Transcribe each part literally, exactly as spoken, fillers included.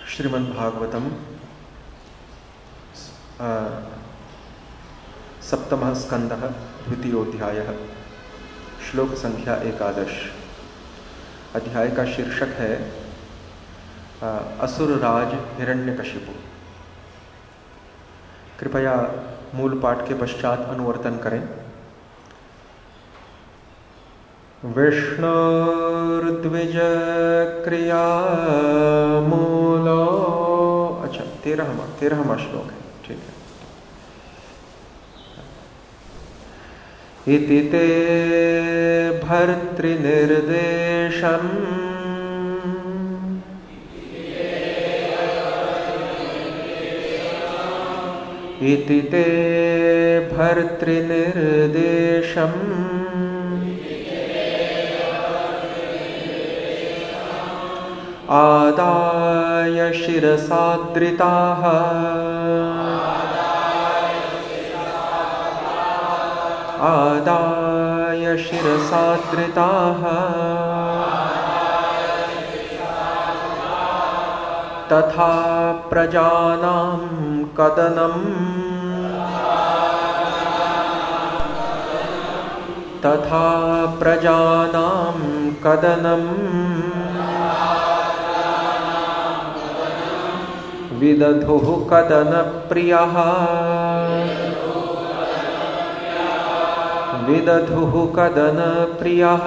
श्रीमद्भागवतम सप्तमः स्कंदः द्वितीयोऽध्यायः श्लोक संख्या एकादश। अध्याय का शीर्षक है असुरराज हिरण्यकशिपु। कृपया मूल पाठ के पश्चात अनुवर्तन करें। विष्णुर्द्विज क्रिया मूलो, अच्छा तेरहवां तेरहवां श्लोक है, ठीक है। इति ते भर्तृनिर्देशम् इति ते भर्तृनिर्देशम् आदाय शिरसाद्रिताः आदाय शिरसाद्रिताः तथा प्रजानां कदनम् तथा प्रजानां कदनम् विदधुः कदनप्रियः विदधुः कदनप्रियः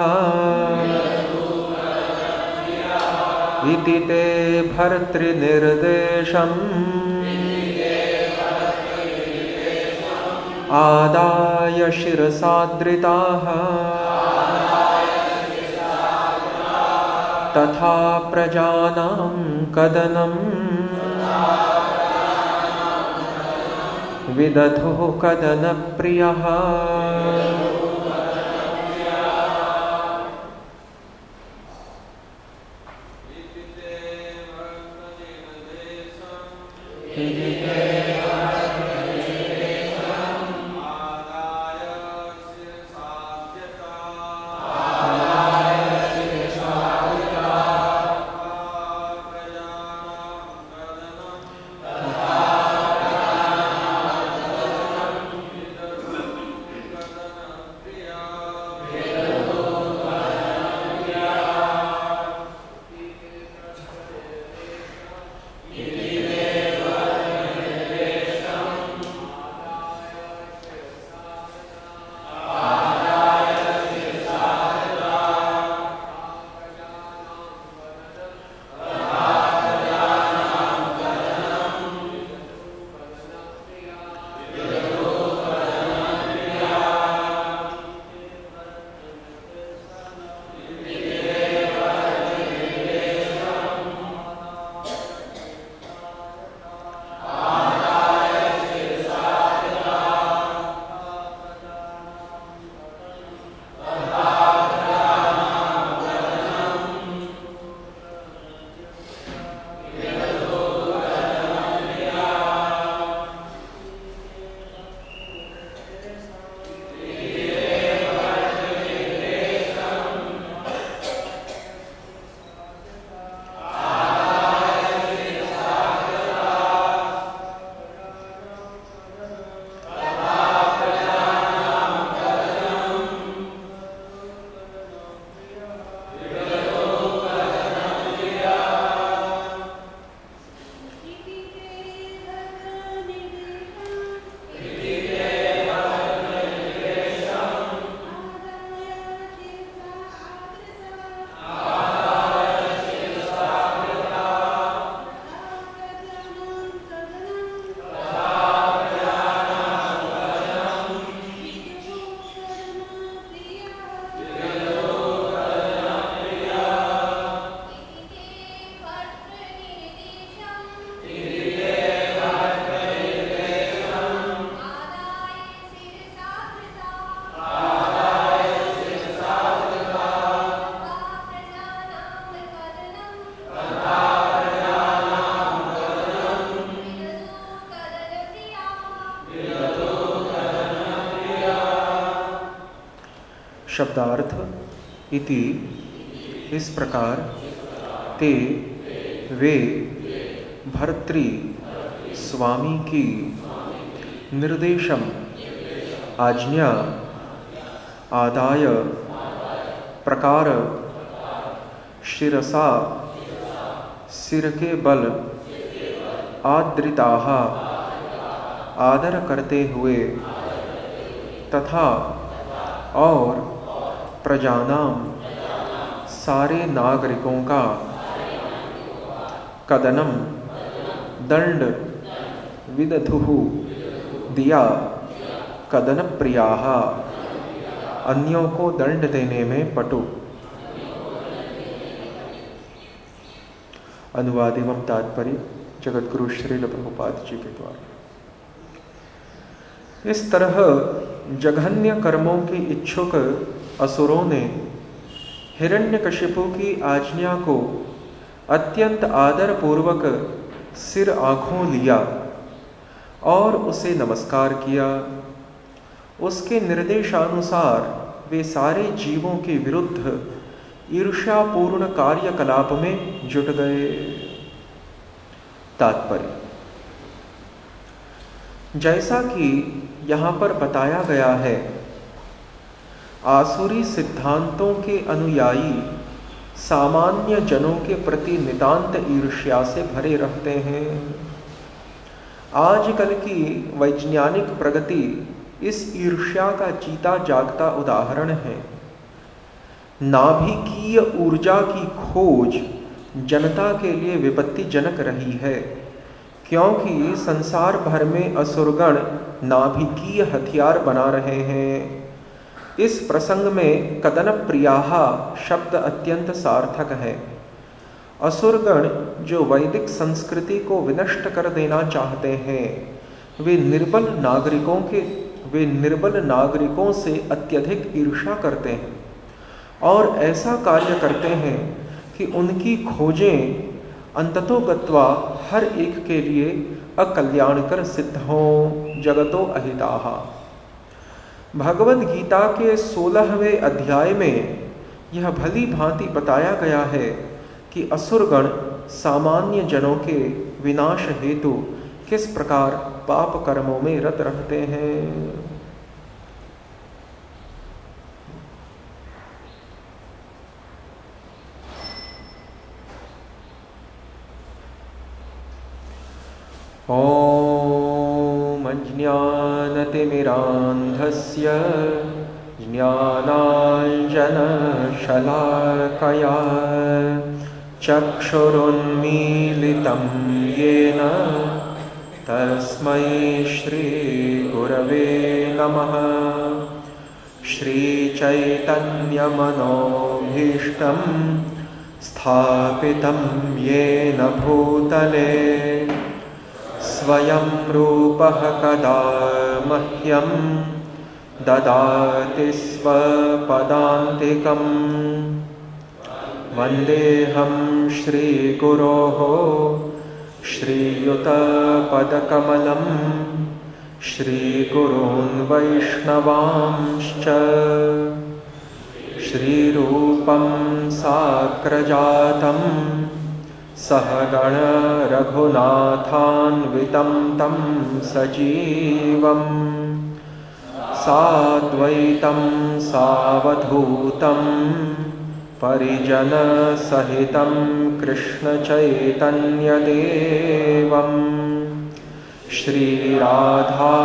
इति ते भर्तृनिर्देशम् आदाय शिरसाद्रिताः तथा प्रजानां कदनम् विदधुः कदनप्रियः। शब्दार्थ इति इस प्रकार ते वे भर्तृ स्वामी की निर्देशम आज्ञा आदाय प्रकार शिरसा सिर के बल आदृताः आदर करते हुए तथा और प्रजानाम सारे नागरिकों का कदनम दंड विदधुः दिया कदन प्रियाः अन्यों को दंड देने में पटु। अनुवाद एवं तात्पर्य जगतगुरु श्रील प्रभुपाद जी के द्वारा। इस तरह जघन्य कर्मों के इच्छुक असुरों ने हिरण्यकशिपु की आज्ञा को अत्यंत आदर पूर्वक सिर आंखों लिया और उसे नमस्कार किया। उसके निर्देशानुसार वे सारे जीवों के विरुद्ध ईर्ष्यापूर्ण कार्यकलाप में जुट गए। तात्पर्य, जैसा कि यहाँ पर बताया गया है, आसुरी सिद्धांतों के अनुयायी सामान्य जनों के प्रति नितांत ईर्ष्या से भरे रहते हैं। आजकल की वैज्ञानिक प्रगति इस ईर्ष्या का जीता जागता उदाहरण है। नाभिकीय ऊर्जा की खोज जनता के लिए विपत्तिजनक रही है, क्योंकि संसार भर में असुरगण नाभिकीय हथियार बना रहे हैं। इस प्रसंग में कदन प्रियाः शब्द अत्यंत सार्थक है। असुरगण जो वैदिक संस्कृति को विनष्ट कर देना चाहते हैं, वे निर्बल नागरिकों के वे निर्बल नागरिकों से अत्यधिक ईर्ष्या करते हैं और ऐसा कार्य करते हैं कि उनकी खोजें अंततोगत्वा हर एक के लिए अकल्याणकर सिद्ध हों। जगतो अहिताः। भगवद गीता के सोलहवें अध्याय में यह भली भांति बताया गया है कि असुरगण सामान्य जनों के विनाश हेतु किस प्रकार पाप कर्मों में रत रहते हैं। ॐ अज्ञानतिमिरान्धस्य ज्ञानाञ्जनशलाकया चक्षुरुन्मीलितं येन तस्मै श्रीगुरवे नमः। श्रीचैतन्यमनोभीष्टं स्थापितं येन भूतले स्वयं रूपः कदा मह्यं ददाति स्वपदान्तिकम्। वन्देऽहं श्रीगुरोः श्रीयुतपदकमलं श्रीगुरून् वैष्णवांश्च। श्रीरूपं साग्रजातं सहगण रघुनाथान्वितं तं सजीवम् साद्वैतं सावधूतं परिजनसहितं कृष्णचैतन्यदेवम् श्रीराधा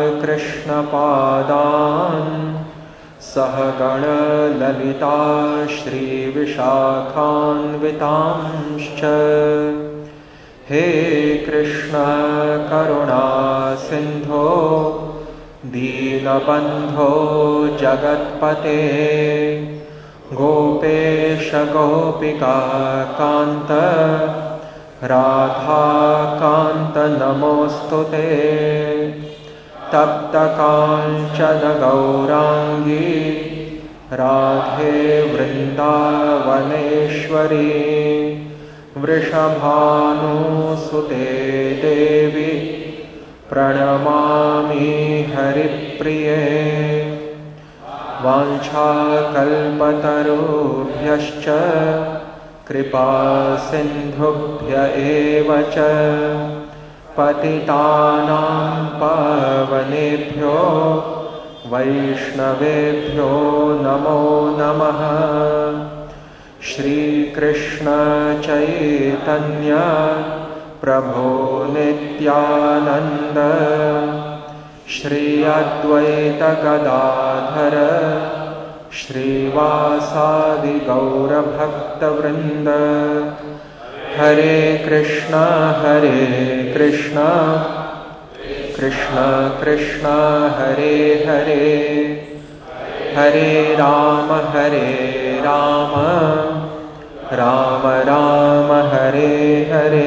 कृष्णपादान् सहगण ललिता श्रीविशाखान्वितांश्च। हे कृष्ण करुणा सिन्धो दीनबन्धो जगत्पते गोपेश गोपिका कान्त राधा कान्त नमोऽस्तुते। तप्त कांचन गौरांगी राधे वृंदावनेश्वरी वृषभानुसुते देवी प्रणमामि हरिप्रिये। वाञ्छाकल्पतरुभ्यश्च कृपा सिन्धुभ्य एव च पतितानां पावनेभ्यो वैष्णवेभ्यो नमो नमः। श्रीकृष्ण चैतन्य प्रभो नित्यानंद श्री अद्वैत गदाधर श्रीवासादि गौरभक्तवृंद। हरे कृष्ण हरे कृष्ण कृष्ण कृष्ण हरे हरे, हरे राम हरे राम राम राम हरे हरे।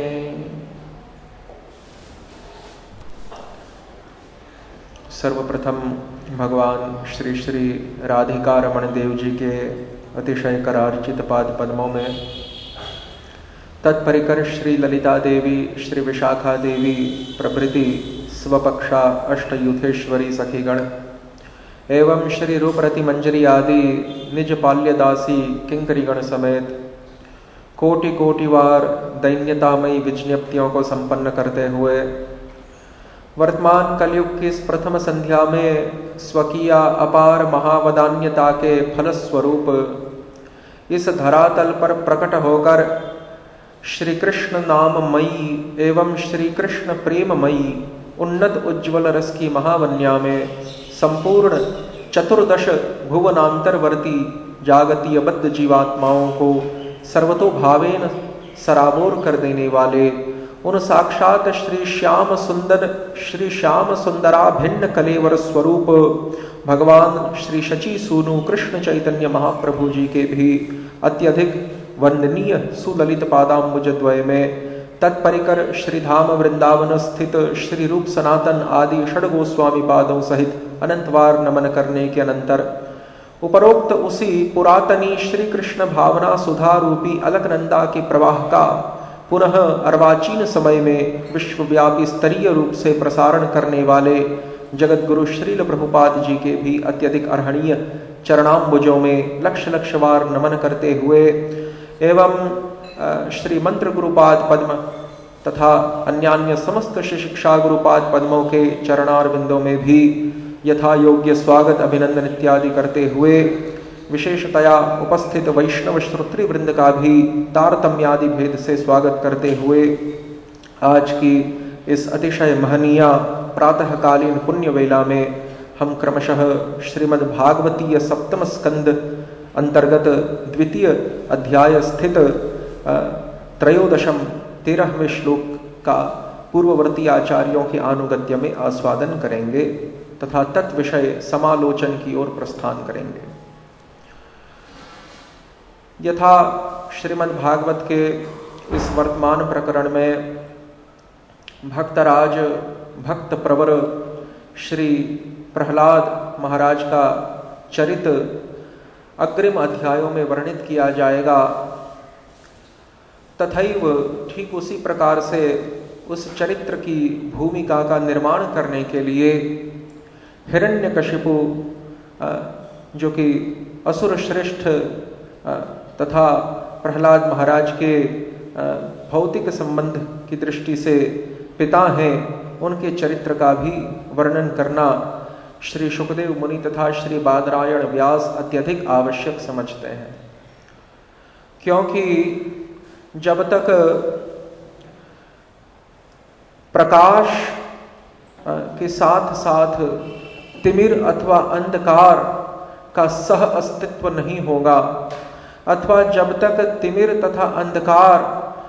सर्वप्रथम भगवान श्री श्री राधिका रमण देव जी के अतिशय करार्चित पाद पद्मों में तत्परिकर श्री ललिता देवी, श्री विशाखा देवी प्रभृति स्वपक्षा अष्टयूथेश्वरी सखीगण एवं श्री रूपरति मंजरी आदि निज पाल्यदासी किंकरीगण समेत कोटि कोटि वार दैन्यतामयी विज्ञप्तियों को संपन्न करते हुए वर्तमान कलयुग की इस प्रथम संध्या में स्वकीय अपार महावदान्यता के फलस्वरूप इस धरातल पर प्रकट होकर श्री कृष्ण नाममयी एवं श्री कृष्ण प्रेममयी उन्नत उज्ज्वल रस की महावन्या में संपूर्ण चतुर्दश भुवनांतरवर्ती जागतीय बद्ध जीवात्माओं को सर्वतोभावेन सराबोर कर देने वाले उन साक्षात श्री श्याम सुंदर श्री श्याम सुंदरा भिन्न कलेवर स्वरूप भगवान श्री शची सूनु कृष्ण चैतन्य महाप्रभु जी के भी अत्यधिक वंदनीय सुललित पादाम्बुजद्वय में तत्परिकर श्रीधाम वृंदावन स्थित श्री रूप सनातन आदि षड गोस्वामी पादों सहित अनंतवार नमन करने के अनंतर उपरोक्त उसी पुरातनी श्री कृष्ण भावना सुधा रूपी अलकनंदा के प्रवाह का पुनः अर्वाचीन समय में विश्वव्यापी स्तरीय रूप से प्रसारण करने वाले जगत गुरु श्रील प्रभुपाद जी के भी अत्यधिक अर्हणीय चरणाम्बुजों में लक्ष लक्ष बार नमन करते हुए एवं श्री मंत्र गुरुपाद पद्म तथा अन्यान्य समस्त शिक्षा गुरुपाद पद्मों के चरणारविंदों में भी यथा योग्य स्वागत अभिनंदन इत्यादि करते हुए विशेषतया उपस्थित वैष्णव श्रोत्री वृंद का भी तारतम्यादि भेद से स्वागत करते हुए आज की इस अतिशय महनीय प्रातःकालीन पुण्य वेला में हम क्रमशः श्रीमद् भागवतीय सप्तम स्कंद अंतर्गत द्वितीय अध्याय स्थित त्रयोदशम तेरहवें श्लोक का पूर्ववर्ती आचार्यों के आनुगत्य में आस्वादन करेंगे तथा तत्विषय समालोचन की ओर प्रस्थान करेंगे। यथा श्रीमद् भागवत के इस वर्तमान प्रकरण में भक्तराज भक्त प्रवर श्री प्रहलाद महाराज का चरित्र अग्रिम अध्यायों में वर्णित किया जाएगा। तथैव ठीक उसी प्रकार से उस चरित्र की भूमिका का निर्माण करने के लिए हिरण्यकशिपु जो कि असुर श्रेष्ठ तथा प्रहलाद महाराज के भौतिक संबंध की दृष्टि से पिता हैं, उनके चरित्र का भी वर्णन करना श्री सुखदेव मुनि तथा श्री बादरायण व्यास अत्यधिक आवश्यक समझते हैं। क्योंकि जब तक प्रकाश के साथ साथ तिमिर अथवा अंधकार का सह अस्तित्व नहीं होगा अथवा जब तक तिमिर तथा अंधकार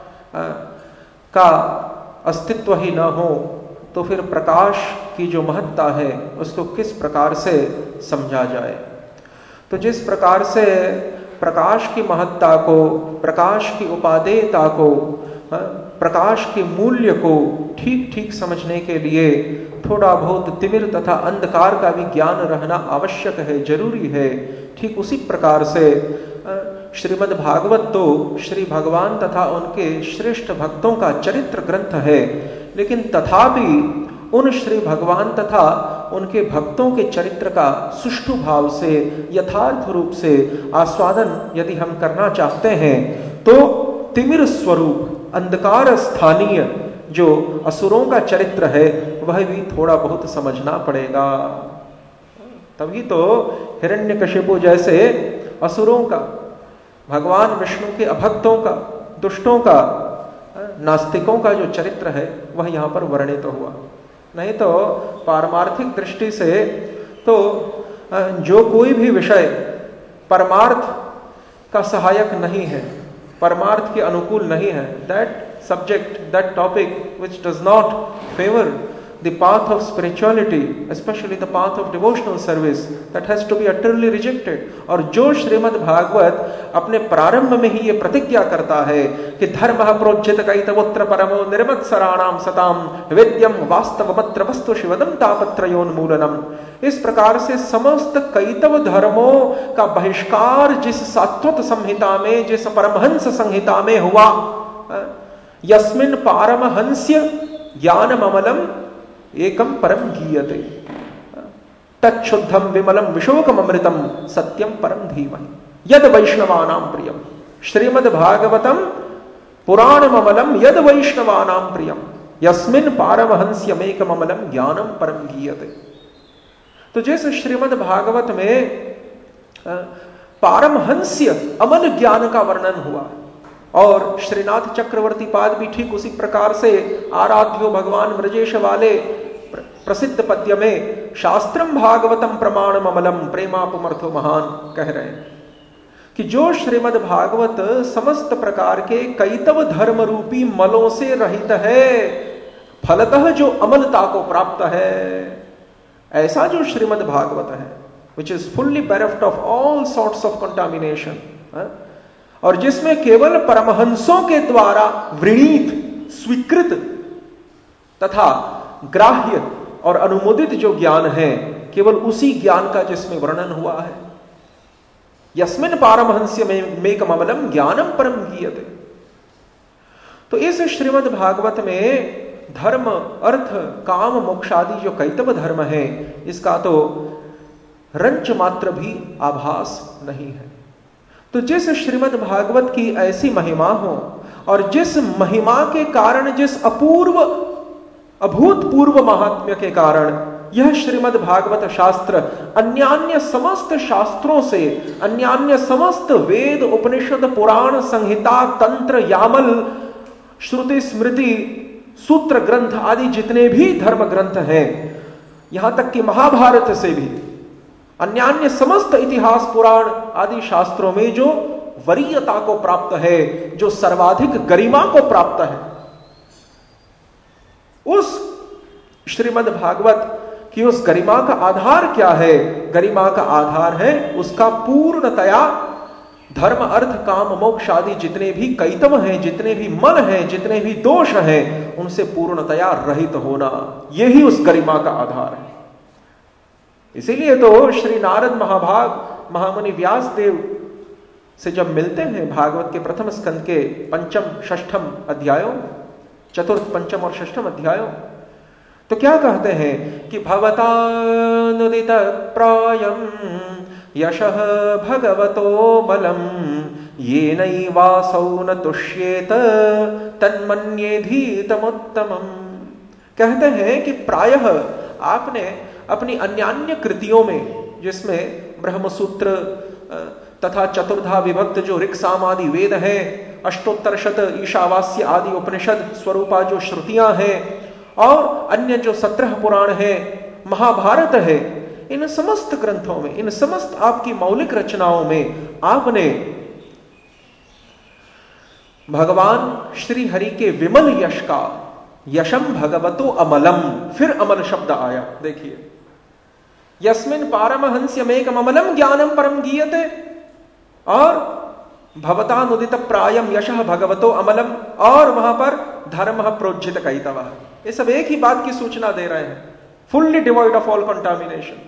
का अस्तित्व ही न हो तो फिर प्रकाश की जो महत्ता है उसको किस प्रकार से समझा जाए। तो जिस प्रकार से प्रकाश की महत्ता को, प्रकाश की उपादेयता को, प्रकाश के मूल्य को ठीक ठीक समझने के लिए थोड़ा बहुत तिमिर तथा अंधकार का भी ज्ञान रहना आवश्यक है, जरूरी है। ठीक उसी प्रकार से श्रीमद् भागवत तो श्री भगवान तथा उनके श्रेष्ठ भक्तों का चरित्र ग्रंथ है, लेकिन तथापि उन श्री भगवान तथा उनके भक्तों के चरित्र का सुष्ठु भाव से यथार्थ रूप से आस्वादन यदि हम करना चाहते हैं तो तिमिर स्वरूप अंधकार स्थानीय जो असुरों का चरित्र है वह भी थोड़ा बहुत समझना पड़ेगा। तभी तो हिरण्यकशिपु जैसे असुरों का, भगवान विष्णु के अभक्तों का, दुष्टों का, नास्तिकों का जो चरित्र है वह यहां पर वर्णित तो हुआ। नहीं तो पारमार्थिक दृष्टि से तो जो कोई भी विषय परमार्थ का सहायक नहीं है, परमार्थ के अनुकूल नहीं है, that subject, that topic which does not favor the path of spirituality, especially the path of devotional service, that has to be utterly rejected. और जो श्रीमद् भागवत अपने प्रारंभ में ही ये प्रतिज्ञा करता है कि धर्मः प्रोज्झित कैतवोत्र परमो निर्मत्सराणाम सताम वेद्यम वास्तवमत्र वस्तु शिवदम तापत्रयोन्मूलनम, इस प्रकार से समस्त कैतव धर्मों का बहिष्कार जिस सात्वत संहिता में, जिस परमहंस संहिता में हुआ, यस्मिन् पारमहंस्य ज्ञानम अमलम एकम परम गीयते तच्छुद्धम विमलम विशोकम अमृतम सत्यम परम धीमहि यद वैष्णवानां प्रियम। श्रीमद् भागवतम पुराणम अमलम यद वैष्णवानां प्रियम यस्मिन् पारमहंस्यमेकम अमलम ज्ञानम परम गीयते। तो जैसे श्रीमद् भागवत में पारमहंस्य अमल ज्ञान का वर्णन हुआ, और श्रीनाथ चक्रवर्ती पाद भी ठीक उसी प्रकार से आराध्यो भगवान ब्रजेश वाले प्रसिद्ध पद्य में शास्त्रम भागवतम प्रमाणम अमलम प्रेमापुमर्थो महान कह रहे हैं कि जो श्रीमद् भागवत समस्त प्रकार के कैतव धर्म रूपी मलों से रहित है, फलतः जो अमलता को प्राप्त है, ऐसा जो श्रीमद् भागवत है which is fully bereft of all sorts of contamination, और जिसमें केवल परमहंसों के द्वारा वृणीत, स्वीकृत तथा ग्राह्य और अनुमोदित जो ज्ञान है, केवल उसी ज्ञान का जिसमें वर्णन हुआ है। यस्मिन् पारमहंस्य मेकम अमलम ज्ञानम परम गीयते। तो इस श्रीमद् भागवत में धर्म, अर्थ, काम, मोक्ष आदि जो कैतव धर्म है, इसका तो रंच मात्र भी आभास नहीं है। तो जिस श्रीमद् भागवत की ऐसी महिमा हो, और जिस महिमा के कारण, जिस अपूर्व अभूतपूर्व महात्म्य के कारण यह श्रीमद् भागवत शास्त्र अन्यान्य समस्त शास्त्रों से, अन्यान्य समस्त वेद, उपनिषद, पुराण, संहिता, तंत्र, यामल, श्रुति, स्मृति, सूत्र ग्रंथ आदि जितने भी धर्म ग्रंथ हैं, यहां तक कि महाभारत से भी अन्यान्य समस्त इतिहास, पुराण आदि शास्त्रों में जो वरीयता को प्राप्त है, जो सर्वाधिक गरिमा को प्राप्त है, उस श्रीमद् भागवत की उस गरिमा का आधार क्या है? गरिमा का आधार है उसका पूर्णतया धर्म, अर्थ, काम, मोक्ष आदि जितने भी कैतव हैं, जितने भी मल हैं, जितने भी दोष हैं, उनसे पूर्णतया रहित होना, यही उस गरिमा का आधार है। इसीलिए तो श्री नारद महाभाग महामुनि व्यास देव से जब मिलते हैं भागवत के प्रथम स्कंद के पंचम षष्ठम अध्यायों, चतुर्थ, पंचम और षष्ठम अध्यायों, तो क्या कहते हैं कि भवतानुदित प्रायम यशः भगवतो मलम येनैवासौ न तुष्येत तन्मन्येधीतमुत्तमम्। कहते हैं कि प्रायः आपने अपनी अन्यान्य कृतियों में, जिसमें ब्रह्मसूत्र तथा चतुर्धा विभक्त जो ऋक् साम आदि वेद हैं, अष्टोत्तर शत ईशावास्य आदि उपनिषद स्वरूपा जो श्रुतियां हैं, और अन्य जो सत्रह पुराण है, महाभारत है, इन समस्त ग्रंथों में, इन समस्त आपकी मौलिक रचनाओं में आपने भगवान श्री हरि के विमल यश का, यशम भगवतो अमलम, फिर अमल शब्द आया, देखिए, यस्मिन् पारमहंस्यमेकम अमलम ज्ञानम परम गीयते, और भवतानुदित प्रायम यशः भगवतो अमलम, और वहां पर धर्मः प्रोज्झित कैतवः। ये सब एक ही बात की सूचना दे रहे हैं, fully devoid of all contamination.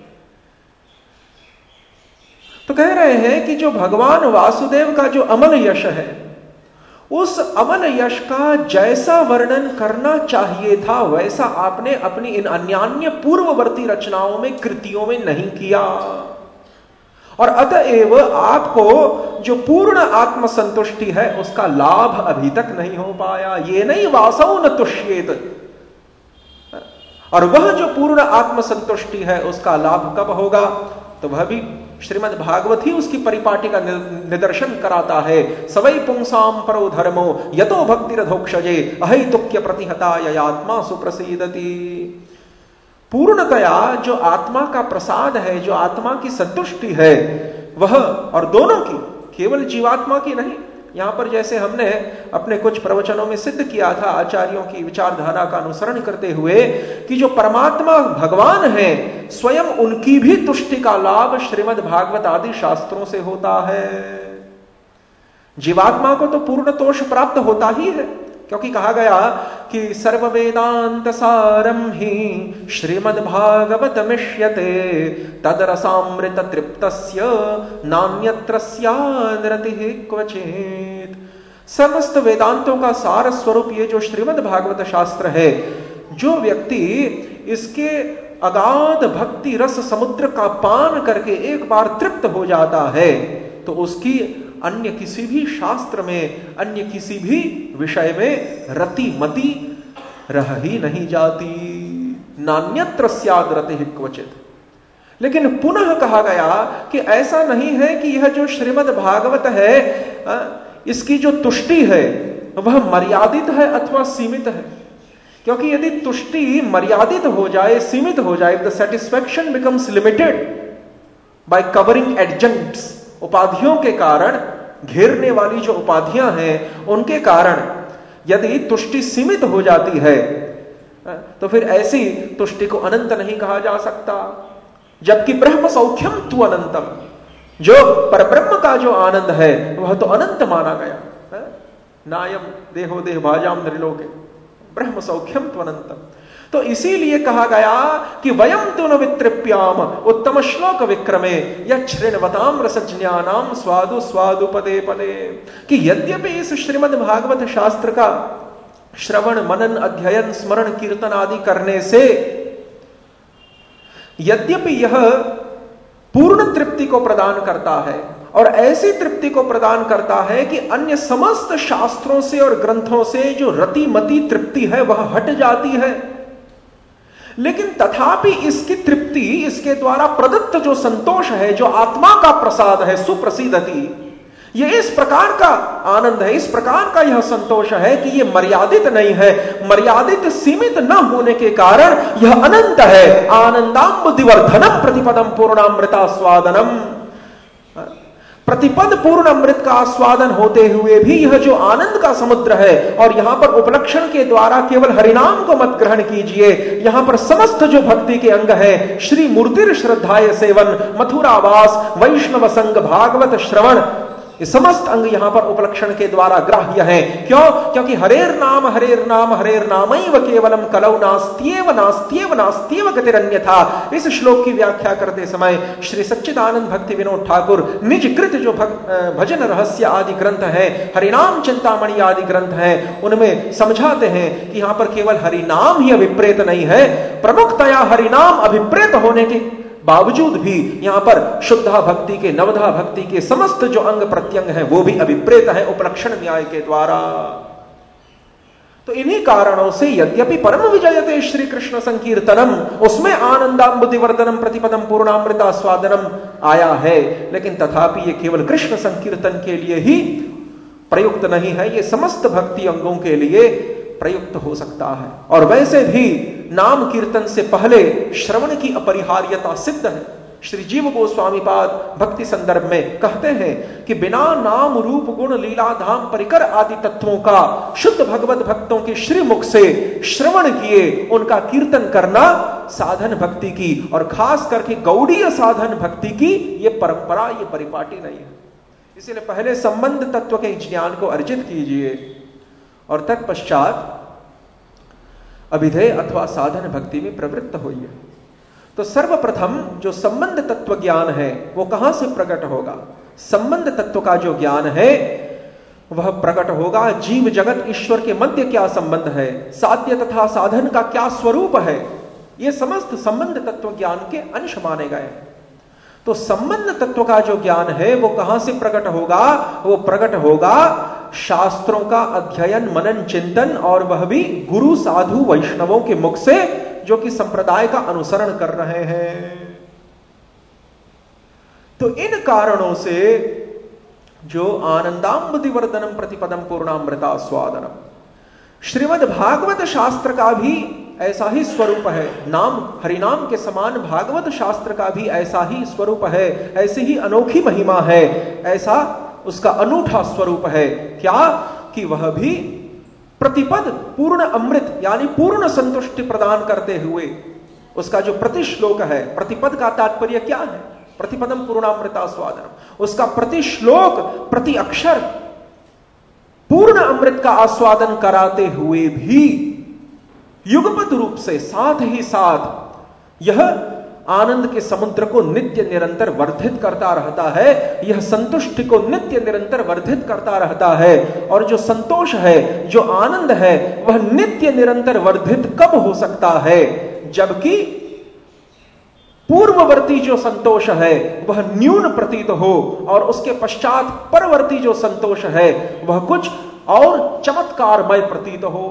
तो कह रहे हैं कि जो भगवान वासुदेव का जो अमल यश है, उस अमल यश का जैसा वर्णन करना चाहिए था, वैसा आपने अपनी इन अन्यान्य पूर्ववर्ती रचनाओं में, कृतियों में नहीं किया। और अतएव आपको जो पूर्ण आत्मसंतुष्टि है उसका लाभ अभी तक नहीं हो पाया। ये नहीं वासौ न तुष्येत, और वह जो पूर्ण आत्मसंतुष्टि है उसका लाभ कब होगा? तो वह भी श्रीमद् भागवत ही उसकी परिपाटी का निदर्शन कराता है। सवै पुंसाम परो धर्मो यतो भक्तिरधोक्षजे अहैतुक्य प्रतिहता ययात्मा सुप्रसीदति। पूर्णतया जो आत्मा का प्रसाद है, जो आत्मा की संतुष्टि है, वह, और दोनों की, केवल जीवात्मा की नहीं। यहां पर जैसे हमने अपने कुछ प्रवचनों में सिद्ध किया था आचार्यों की विचारधारा का अनुसरण करते हुए कि जो परमात्मा भगवान है स्वयं उनकी भी तुष्टि का लाभ श्रीमद् भागवत आदि शास्त्रों से होता है। जीवात्मा को तो पूर्ण तोष प्राप्त होता ही है, क्योंकि कहा गया कि सर्व वेदांत सारम ही श्रीमद् भागवतमिष्यते तदरसामृत तृप्तस्य नान्यत्रस्यानरतिः क्वचित्। समस्त वेदांतों का सार स्वरूप ये जो श्रीमद् भागवत शास्त्र है, जो व्यक्ति इसके अगाध भक्ति रस समुद्र का पान करके एक बार तृप्त हो जाता है, तो उसकी अन्य किसी भी शास्त्र में, अन्य किसी भी विषय में रति मति रह ही नहीं जाती। नान्यत्र स्याद् रतिः क्वचित्। लेकिन पुनः कहा गया कि ऐसा नहीं है कि यह जो श्रीमद् भागवत है इसकी जो तुष्टि है वह मर्यादित है अथवा सीमित है, क्योंकि यदि तुष्टि मर्यादित हो जाए, सीमित हो जाए, the satisfaction becomes limited by covering adjuncts, उपाधियों के कारण, घेरने वाली जो उपाधियां हैं उनके कारण यदि तुष्टि सीमित हो जाती है तो फिर ऐसी तुष्टि को अनंत नहीं कहा जा सकता। जबकि ब्रह्म सौख्यम तु अनंतम, जो परब्रह्म का जो आनंद है वह तो अनंत माना गया। नायम देहो देह भाजाम नृलोके ब्रह्म सौख्यम तु अनंतम। तो इसीलिए कहा गया कि वयम तु न वितृप्याम उत्तम श्लोक विक्रमे यृण्वताम रसज्ञानाम स्वादु स्वादु पदे पदे। कि यद्यपि इस श्रीमद् भागवत शास्त्र का श्रवण मनन अध्ययन स्मरण कीर्तन आदि करने से यद्यपि यह पूर्ण तृप्ति को प्रदान करता है और ऐसी तृप्ति को प्रदान करता है कि अन्य समस्त शास्त्रों से और ग्रंथों से जो रति मति तृप्ति है वह हट जाती है, लेकिन तथापि इसकी तृप्ति, इसके द्वारा प्रदत्त जो संतोष है, जो आत्मा का प्रसाद है, सुप्रसीदति, ये इस प्रकार का आनंद है, इस प्रकार का यह संतोष है कि ये मर्यादित नहीं है। मर्यादित सीमित न होने के कारण यह अनंत है। आनंदाम्बुदिवर्धनम प्रतिपदम पूर्णामृता स्वादनम। प्रतिपद पूर्ण अमृत का आस्वादन होते हुए भी यह जो आनंद का समुद्र है, और यहां पर उपलक्षण के द्वारा केवल हरिनाम को मत ग्रहण कीजिए, यहां पर समस्त जो भक्ति के अंग है, श्री मूर्तिर श्रद्धाय सेवन, मथुरावास, वैष्णव संग, भागवत श्रवण, ये समस्त अंग यहां पर उपलक्षण के द्वारा ग्राह्य हैं। क्यों? क्योंकि हरेर नाम हरेर नाम हरेर नामैव केवलम कलौ नास्त्येव नास्त्येव नास्त्येव गतिरन्यथा। इस श्लोक की व्याख्या करते समय श्री सच्चिदानंद भक्ति विनोद ठाकुर निज कृत जो भजन रहस्य आदि ग्रंथ है, हरिनाम चिंतामणि आदि ग्रंथ हैं, उनमें समझाते हैं कि यहां पर केवल हरिनाम ही अभिप्रेत नहीं है, प्रमुखतया हरिनाम अभिप्रेत होने के बावजूद भी यहां पर शुद्धा भक्ति के, नवधा भक्ति के समस्त जो अंग प्रत्यंग हैं वो भी अभिप्रेत है उपलक्षण न्याय के द्वारा। तो इन्हीं कारणों से यद्यपि परम विजयते श्री कृष्ण संकीर्तनम, उसमें आनंदाम्बुदिवर्धनम प्रतिपदम पूर्णामृता स्वादनम आया है, लेकिन तथापि ये केवल कृष्ण संकीर्तन के लिए ही प्रयुक्त नहीं है, ये समस्त भक्ति अंगों के लिए प्रयुक्त हो सकता है। और वैसे भी नाम कीर्तन से पहले श्रवण की अपरिहार्यता सिद्ध है। श्री जीव गोस्वामी पाद भक्ति संदर्भ में कहते हैं कि बिना नाम रूप गुण लीला धाम परिकर आदि तत्वों का शुद्ध भगवत भक्तों के श्री मुख से श्रवण किए उनका कीर्तन करना साधन भक्ति की, और खास करके गौड़ीय साधन भक्ति की ये परंपरा, ये परिपाटी नहीं है। इसीलिए पहले संबंध तत्व के ज्ञान को अर्जित कीजिए और तत्पश्चात अभिधेय अथवा साधन भक्ति में प्रवृत्त होइए। तो सर्वप्रथम जो संबंध तत्व ज्ञान है वो कहां से प्रकट होगा? संबंध तत्व का जो ज्ञान है वह प्रकट होगा जीव जगत ईश्वर के मध्य क्या संबंध है, साध्य तथा साधन का क्या स्वरूप है, ये समस्त संबंध तत्व ज्ञान के अंश माने गए हैं। तो संबंध तत्व का जो ज्ञान है वो कहां से प्रकट होगा? वो प्रकट होगा शास्त्रों का अध्ययन, मनन, चिंतन, और वह भी गुरु साधु वैष्णवों के मुख से, जो कि संप्रदाय का अनुसरण कर रहे हैं। तो इन कारणों से जो आनंदाम्बुधिवर्धनम प्रतिपदम पूर्णामृता स्वादनम, श्रीमद् भागवत शास्त्र का भी ऐसा ही स्वरूप है। नाम हरिनाम के समान भागवत शास्त्र का भी ऐसा ही स्वरूप है, ऐसी ही अनोखी महिमा है, ऐसा उसका अनूठा स्वरूप है। क्या? कि वह भी प्रतिपद पूर्ण अमृत यानी पूर्ण संतुष्टि प्रदान करते हुए, उसका जो प्रतिश्लोक है, प्रतिपद का तात्पर्य क्या है? प्रतिपदम पूर्णामृता स्वादनम, उसका प्रति श्लोक, प्रति अक्षर पूर्ण अमृत का आस्वादन कराते हुए भी युगपत रूप से साथ ही साथ यह आनंद के समुद्र को नित्य निरंतर वर्धित करता रहता है, यह संतुष्टि को नित्य निरंतर वर्धित करता रहता है। और जो संतोष है, जो आनंद है, वह नित्य निरंतर वर्धित कब हो सकता है? जबकि पूर्ववर्ती जो संतोष है वह न्यून प्रतीत हो, और उसके पश्चात परवर्ती जो संतोष है वह कुछ और चमत्कारमय प्रतीत हो।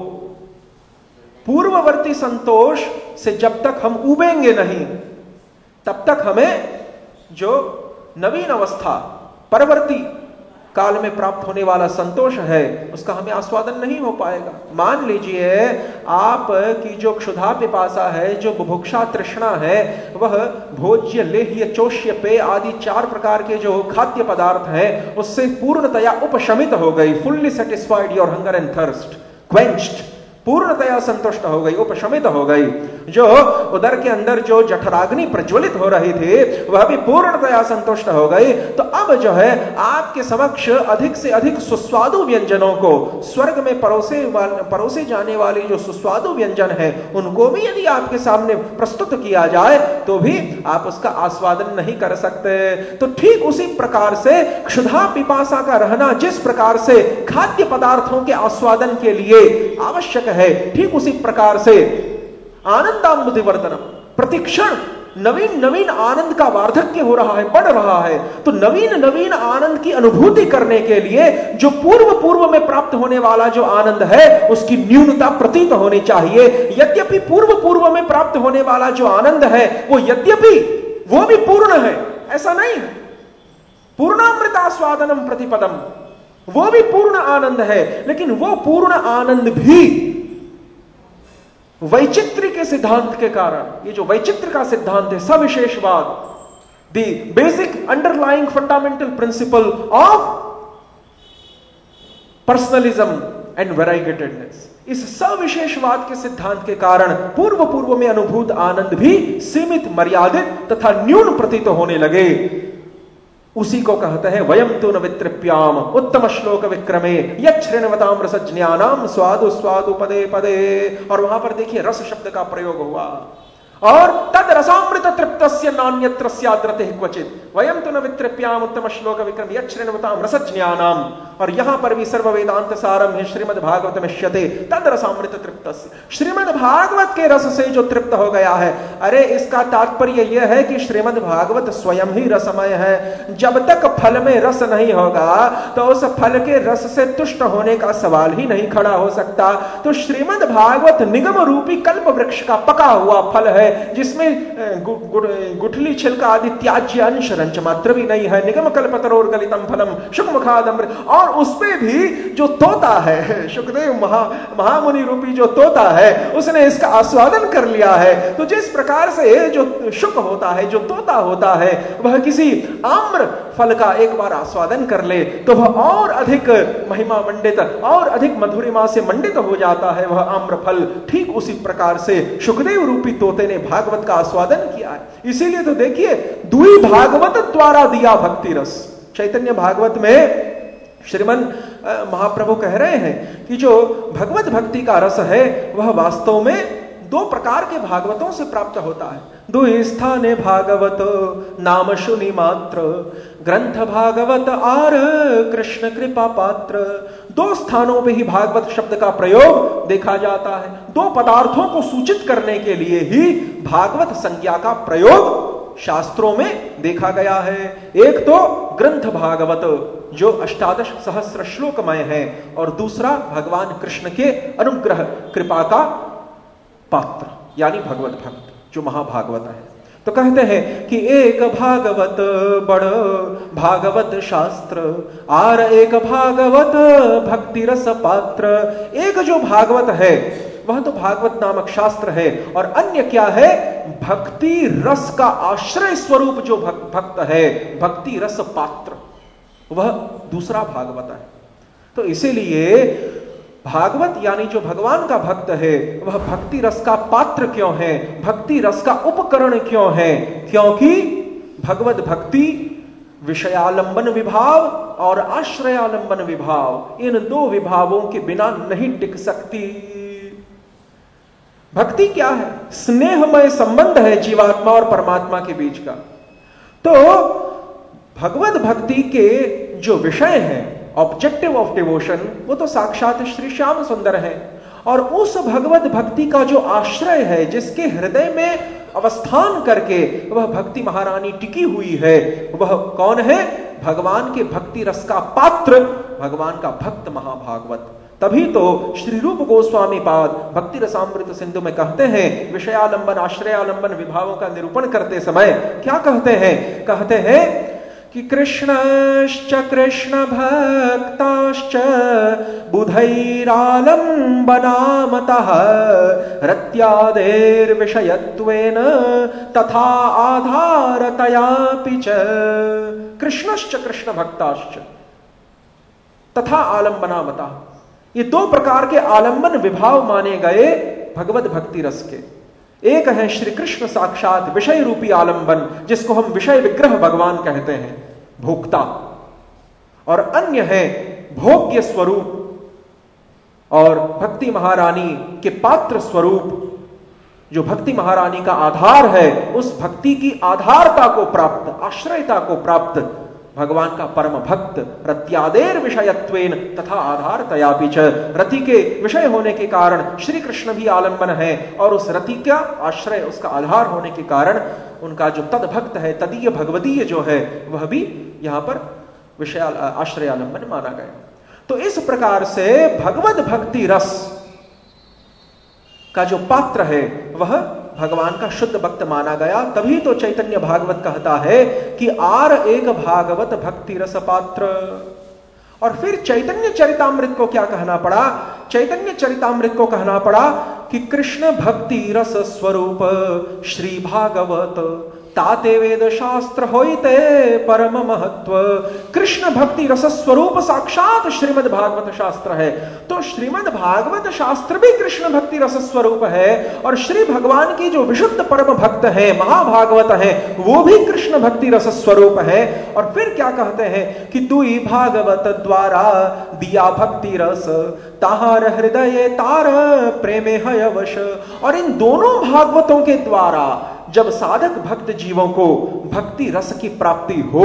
पूर्ववर्ती संतोष से जब तक हम उबेंगे नहीं, तब तक हमें जो नवीन अवस्था, परवर्ती काल में प्राप्त होने वाला संतोष है, उसका हमें आस्वादन नहीं हो पाएगा। मान लीजिए आप की जो क्षुधा पिपासा है, जो बुभुक्षा तृष्णा है, वह भोज्य, लेह्य, चोष्य, पेय आदि चार प्रकार के जो खाद्य पदार्थ हैं उससे पूर्णतया उपशमित हो गई। Fully satisfied your hunger and thirst, quenched, पूर्णतया संतुष्ट हो गई, उपशमित हो गई। जो उदर के अंदर जो जठराग्नि प्रज्वलित हो रही थी वह भी पूर्णतया संतुष्ट हो गई। तो अब जो है आपके समक्ष अधिक से अधिक सुस्वादु व्यंजनों को, स्वर्ग में परोसे परोसे जाने वाले जो सुस्वादु व्यंजन है उनको भी यदि आपके सामने प्रस्तुत किया जाए तो भी आप उसका आस्वादन नहीं कर सकते। तो ठीक उसी प्रकार से क्षुधा पिपासा का रहना जिस प्रकार से खाद्य पदार्थों के आस्वादन के लिए आवश्यक है, ठीक उसी प्रकार से आनंदाम्बुधिवर्धनम, प्रतिक्षण नवीन नवीन आनंद का वार्धक्य हो रहा है, बढ़ रहा है। तो नवीन नवीन आनंद की अनुभूति करने के लिए जो पूर्व पूर्व में प्राप्त होने वाला जो आनंद है उसकी न्यूनता प्रतीत होनी चाहिए। यद्यपि पूर्व पूर्व में प्राप्त होने वाला जो आनंद है वो यद्यपि वो भी पूर्ण है, ऐसा नहीं है। पूर्णामृतास्वादनम प्रतिपदम, वो भी पूर्ण आनंद है, लेकिन वो पूर्ण आनंद भी वैचित्र्य के सिद्धांत के कारण, ये जो वैचित्र्य का सिद्धांत है, सविशेषवाद, the basic underlying fundamental principle of personalism and variegatedness, इस सविशेषवाद के सिद्धांत के कारण पूर्व पूर्व में अनुभूत आनंद भी सीमित, मर्यादित तथा न्यून प्रतीत होने लगे। उसी को कहते हैं वयम तु न वितृप्याम उत्तम श्लोक विक्रमे यच्छृण्वताम रस ज्ञानाम स्वादु स्वादु पदे पदे। और वहां पर देखिए रस शब्द का प्रयोग हुआ, और तद रसामृत तृप्तस्य नान्यत्र स्याद्रते क्वचित वयम तु न वितृप्याम उत्तम श्लोक विक्रम यच्छृण्वताम रस ज्ञानाम। और यहां पर भी सर्व वेदांत सारम है श्रीमद् भागवत मिष्यते तद रसामृत तृप्तस्य, श्रीमद् भागवत के रस से जो तृप्त हो गया है। अरे इसका तात्पर्य यह है कि श्रीमद् भागवत स्वयं ही रसमय है। जब तक फल में रस नहीं होगा तो उस फल के रस से तुष्ट होने का सवाल ही नहीं खड़ा हो सकता। तो श्रीमद् भागवत निगम रूपी कल्प वृक्ष का पका हुआ फल है, जिसमें गु, गु, गुठली छिलका आदि त्याज्य अंश रंच मात्र भी नहीं है। निगम कल्पतरोर गलितम फलम शुकमुखादमृत, और उसमें भी जो तोता है, शुकदेव महा महामुनि रूपी जो तोता है, उसने इसका आस्वादन कर लिया है। तो जिस प्रकार से जो शुक होता है, जो तोता होता है, वह किसी आम्र फल का एक बार आस्वादन कर ले तो वह और अधिक महिमा मंडित, और अधिक मधुरिमा से मंडित हो जाता है वह आम्र फल। ठीक उसी प्रकार से शुकदेव रूपी तोते ने भागवत का आस्वादन किया है। इसीलिए तो देखिए दुई भागवत द्वारा दिया भक्ति रस। चैतन्य भागवत में श्रीमन महाप्रभु कह रहे हैं कि जो भगवत भक्ति का रस है वह वास्तव में दो प्रकार के भागवतों से प्राप्त होता है। दुई स्थाने भागवत नाम शुनि मात्र, ग्रंथ भागवत आर कृष्ण कृपा पात्र। दो स्थानों पे ही भागवत शब्द का प्रयोग देखा जाता है। दो पदार्थों को सूचित करने के लिए ही भागवत संज्ञा का प्रयोग शास्त्रों में देखा गया है। एक तो ग्रंथ भागवत जो अष्टादश सहस्र श्लोकमय है, और दूसरा भगवान कृष्ण के अनुग्रह कृपा का पात्र यानी भगवत भक्त जो महाभागवत है। तो कहते हैं कि एक भागवत बड़ भागवत शास्त्र, आर एक भागवत भक्ति रस पात्र। एक जो भागवत है वह तो भागवत नामक शास्त्र है, और अन्य क्या है? भक्ति रस का आश्रय स्वरूप जो भक्त है, भक्ति रस पात्र, वह दूसरा भागवत है। तो इसीलिए भागवत यानी जो भगवान का भक्त है वह भक्ति रस का पात्र क्यों है, भक्ति रस का उपकरण क्यों है? क्योंकि भगवत भक्ति विषयालंबन विभाव और आश्रयालंबन विभाव, इन दो विभावों के बिना नहीं टिक सकती। भक्ति क्या है? स्नेहमय संबंध है जीवात्मा और परमात्मा के बीच का। तो भगवत भक्ति के जो विषय हैं, ऑब्जेक्टिव ऑफ डिवोशन, वो तो साक्षात श्री श्याम सुंदर है। और उस भगवत भक्ति का जो आश्रय है, जिसके हृदय में अवस्थान करके वह भक्ति महारानी टिकी हुई है, वह कौन है? भगवान के भक्ति रस का पात्र, भगवान का भक्त महाभागवत। तभी तो श्री रूप गोस्वामी पाद भक्ति रसामृत सिंधु में कहते हैं, विषयालंबन आश्रयालंबन विभावों का निरूपण करते समय क्या कहते हैं? कहते हैं कि कृष्णश्च कृष्ण भक्ताश्च बुधैरालंबनामतः रत्यादेर विषयत्वेन तथा आधारतयापि च। कृष्णश्च कृष्ण भक्ताश्च तथा आलंबनामतः, ये दो प्रकार के आलंबन विभाव माने गए भगवत भक्ति रस के। एक है श्री कृष्ण साक्षात विषय रूपी आलंबन, जिसको हम विषय विग्रह भगवान कहते हैं, भोक्ता, और अन्य है भोग्य स्वरूप और भक्ति महारानी के पात्र स्वरूप, जो भक्ति महारानी का आधार है, उस भक्ति की आधारता को प्राप्त, आश्रयता को प्राप्त भगवान का परम भक्त। रत्यादेर विषयत्वेन तथा आधार तयापि च, रति के विषय होने के कारण श्री कृष्ण भी आलंबन है, और उस रति का आश्रय, उसका आधार होने के कारण उनका जो तद भक्त है, तदीय भगवदीय जो है, वह भी यहां पर विषय आश्रय आलंबन माना गया। तो इस प्रकार से भगवत भक्ति रस का जो पात्र है वह भगवान का शुद्ध भक्त माना गया। तभी तो चैतन्य भागवत कहता है कि आर एक भागवत भक्ति रस पात्र। और फिर चैतन्य चरितामृत को क्या कहना पड़ा? चैतन्य चरितामृत को कहना पड़ा कि कृष्ण भक्ति रस स्वरूप श्री भागवत ताते वेद शास्त्र होइते परम महत्व। कृष्ण भक्ति रस स्वरूप साक्षात श्रीमद् भागवत शास्त्र है। तो श्रीमद् भागवत शास्त्र भी कृष्ण भक्ति रस स्वरूप है, और श्री भगवान की जो विशुद्ध परम भक्त है, महाभागवत है, वो भी कृष्ण भक्ति रस स्वरूप है। और फिर क्या कहते हैं कि दुई भागवत द्वारा दिया भक्ति रस ताहार हृदय तार प्रेमे हयवश। और इन दोनों भागवतों के द्वारा जब साधक भक्त जीवों को भक्ति रस की प्राप्ति हो,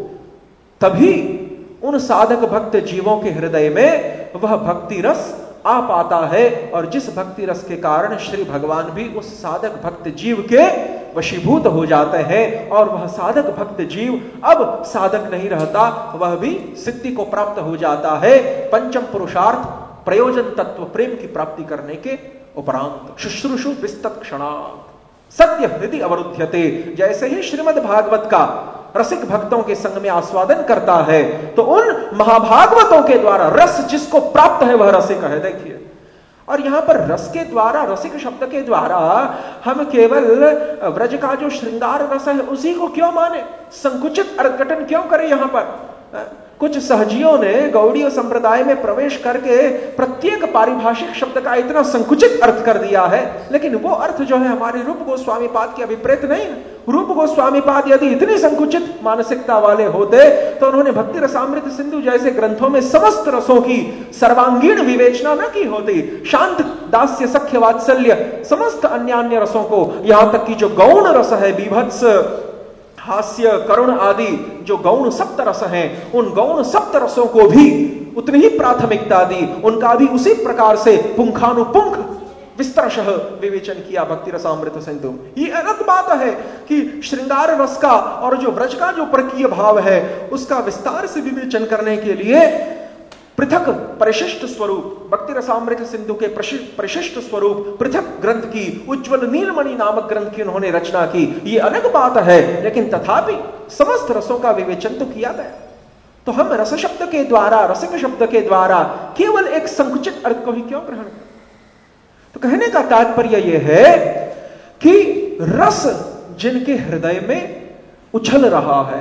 तभी उन साधक भक्त जीवों के हृदय में वह भक्ति रस आ पाता है, और जिस भक्ति रस के कारण श्री भगवान भी उस साधक भक्त जीव के वशीभूत हो जाते हैं, और वह साधक भक्त जीव अब साधक नहीं रहता, वह भी सिद्धि को प्राप्त हो जाता है। पंचम पुरुषार्थ प्रयोजन तत्व प्रेम की प्राप्ति करने के उपरांत शुश्रूषु विस्तत क्षणात् सत्य हृदय अवरुध्यते। जैसे ही श्रीमद् भागवत का रसिक भक्तों के संग में आस्वादन करता है, तो उन महाभागवतों के द्वारा रस जिसको प्राप्त है वह रसिक है। देखिए, और यहां पर रस के द्वारा, रसिक शब्द के द्वारा हम केवल व्रज का जो श्रृंगार रस है उसी को क्यों माने, संकुचित अर्थघटन क्यों करें? यहां पर कुछ सहजियों ने गौड़ीय संप्रदाय में प्रवेश करके प्रत्येक पारिभाषिक शब्द का इतना संकुचित अर्थ कर दिया है, लेकिन वो अर्थ जो है हमारे रूप गोस्वामी पाद के अभिप्रेत नहीं है। रूप गोस्वामी पाद यदि इतनी संकुचित मानसिकता वाले होते तो उन्होंने भक्ति रसामृत सिंधु जैसे ग्रंथों में समस्त रसों की सर्वांगीण विवेचना न की होती। शांत, दास्य, सख्य, वात्सल्य, समस्त अन्य अन्य रसों को, यहां तक कि जो गौण रस है, बीभत्स, हास्य, करुण आदि जो गौण सप्त रस हैं, उन गौण सप्त रसों को भी उतनी ही प्राथमिकता दी, उनका भी उसी प्रकार से पुंखानुपुंख विस्तरशः विवेचन किया भक्ति रसामृत सिंधु। ये अलग बात है कि श्रृंगार रस का और जो व्रज का जो परकीय भाव है उसका विस्तार से विवेचन करने के लिए पृथक परिशिष्ट स्वरूप भक्ति रसामृत सिंधु के परिशिष्ट स्वरूप पृथक ग्रंथ की, उज्ज्वल नीलमणि नामक ग्रंथ की उन्होंने रचना की। ये अलग बात है, लेकिन तथापि समस्त रसों का विवेचन तो किया गया। तो हम रस शब्द के द्वारा, रसिक शब्द के द्वारा केवल एक संकुचित अर्थ को ही क्यों ग्रहण करें? तो कहने का तात्पर्य यह है कि रस जिनके हृदय में उछल रहा है,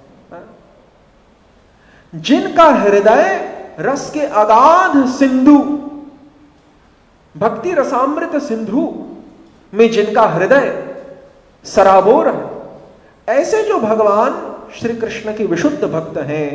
जिनका हृदय रस के अगाध सिंधु भक्ति रसामृत सिंधु में जिनका हृदय सराबोर है, ऐसे जो भगवान श्री कृष्ण के विशुद्ध भक्त हैं,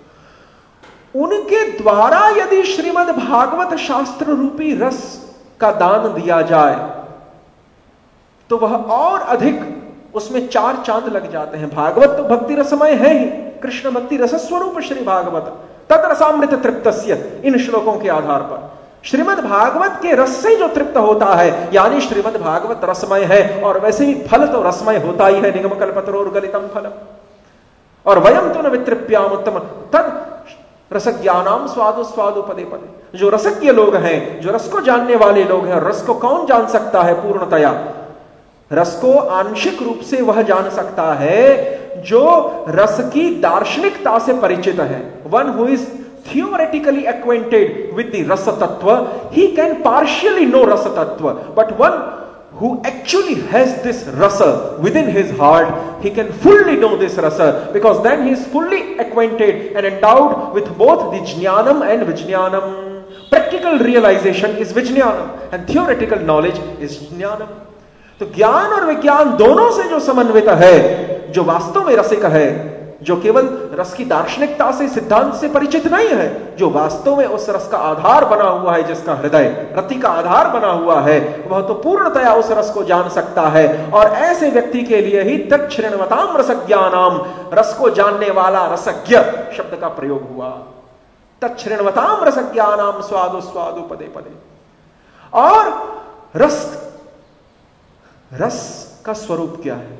उनके द्वारा यदि श्रीमद् भागवत शास्त्र रूपी रस का दान दिया जाए तो वह और अधिक, उसमें चार चांद लग जाते हैं। भागवत तो भक्ति रसमय है ही, कृष्ण भक्ति रसस्वरूप श्री भागवत तत् रसामृत तृप्तस्य। इन श्लोकों के आधार पर श्रीमद् भागवत के रस से जो तृप्त होता है, यानी श्रीमद् भागवत रसमय है, और वैसे ही फल तो रसमय होता ही है, निगम कल्पतरोर गलितम फलम। और वयम तो न वितृप्याम उत्तम तद रसज्ञानाम स्वादो स्वादो पदे पदे। जो रसज्ञ लोग हैं, जो रस को जानने वाले लोग हैं, रस को कौन जान सकता है पूर्णतया? रस को आंशिक रूप से वह जान सकता है जो रस की दार्शनिकता से परिचित है। One who is theoretically acquainted with the rasa tattva, he can partially know rasa tattva, but one who actually has this rasa within his heart, he can fully know this rasa, because then he is fully acquainted and endowed with both the jnanam and vijnanam. Practical realization is vijnanam and theoretical knowledge is jnanam. तो ज्ञान और विज्ञान दोनों से जो समन्वित है, जो वास्तव में रसिक है, जो केवल रस की दार्शनिकता से, सिद्धांत से परिचित नहीं है, जो वास्तव में उस रस का आधार बना हुआ है, जिसका हृदय रति का आधार बना हुआ है, वह तो पूर्णतया उस रस को जान सकता है। और ऐसे व्यक्ति के लिए ही तच्छृण्वताम रसज्ञानाम, रस को जानने वाला रसज्ञ शब्द का प्रयोग हुआ। तच्छृण्वताम रसज्ञानाम स्वादो स्वादो पदे पदे। और रस रस का स्वरूप क्या है?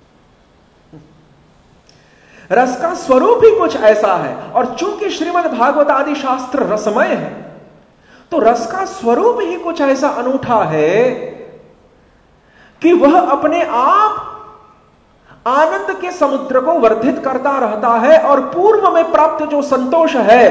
रस का स्वरूप ही कुछ ऐसा है, और चूंकि श्रीमद् भागवत आदि शास्त्र रसमय है, तो रस का स्वरूप ही कुछ ऐसा अनूठा है कि वह अपने आप आनंद के समुद्र को वर्धित करता रहता है, और पूर्व में प्राप्त जो संतोष है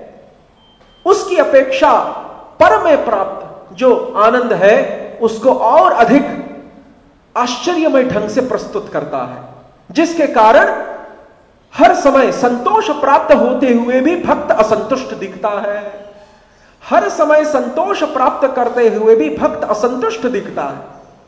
उसकी अपेक्षा पर में प्राप्त जो आनंद है उसको और अधिक आश्चर्यमय ढंग से प्रस्तुत करता है, जिसके कारण हर समय संतोष प्राप्त होते हुए भी भक्त असंतुष्ट दिखता है। हर समय संतोष प्राप्त करते हुए भी भक्त असंतुष्ट दिखता है।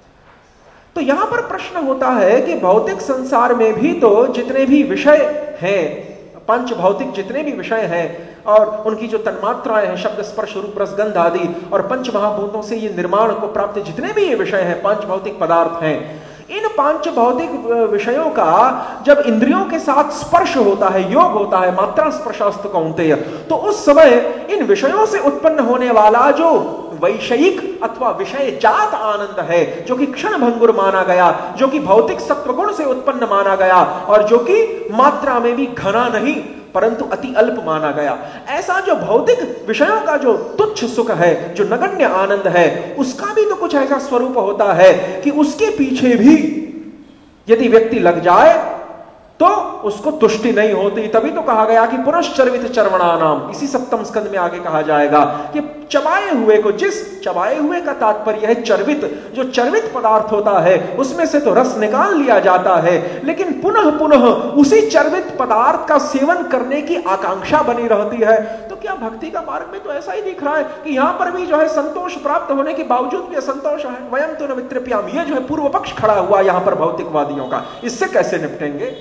तो यहां पर प्रश्न होता है कि भौतिक संसार में भी तो जितने भी विषय हैं, पंच भौतिक जितने भी विषय हैं और उनकी जो तन्मात्राएं हैं, शब्द स्पर्श रूप रस गंध आदि, और पंच महाभूतों से ये निर्माण को प्राप्त जितने भी ये विषय हैं, पांच भौतिक पदार्थ हैं, इन पांच भौतिक विषयों का जब इंद्रियों के साथ स्पर्श होता है, योग होता है, मात्रा स्पर्शास्त कौन्तेय, तो उस समय इन विषयों से उत्पन्न होने वाला जो वैषयिक अथवा विषय जात आनंद है, जो कि क्षण भंगुर माना गया, जो कि भौतिक सत्वगुण से उत्पन्न माना गया, और जो कि मात्रा में भी घना नहीं परंतु अति अल्प माना गया, ऐसा जो भौतिक विषयों का जो तुच्छ सुख है, जो नगण्य आनंद है, उसका भी तो कुछ ऐसा स्वरूप होता है कि उसके पीछे भी यदि व्यक्ति लग जाए तो उसको तुष्टि नहीं होती। तभी तो कहा गया कि पुनश्चर्वित चर्वणानाम, इसी सप्तम स्कंद में आगे कहा जाएगा कि चबाए हुए को, जिस चबाए हुए का तात्पर्य है चर्वित, जो चर्वित पदार्थ होता है उसमें से तो रस निकाल लिया जाता है, लेकिन पुनः पुनः उसी चर्वित पदार्थ का सेवन करने की आकांक्षा बनी रहती है। तो क्या भक्ति का मार्ग में तो ऐसा ही दिख रहा है कि यहां पर भी जो है संतोष प्राप्त होने के बावजूद भी असंतोष है। वयम तो न वितृप्याम, ये जो है पूर्व पक्ष खड़ा हुआ यहां पर भौतिकवादियों का। इससे कैसे निपटेंगे?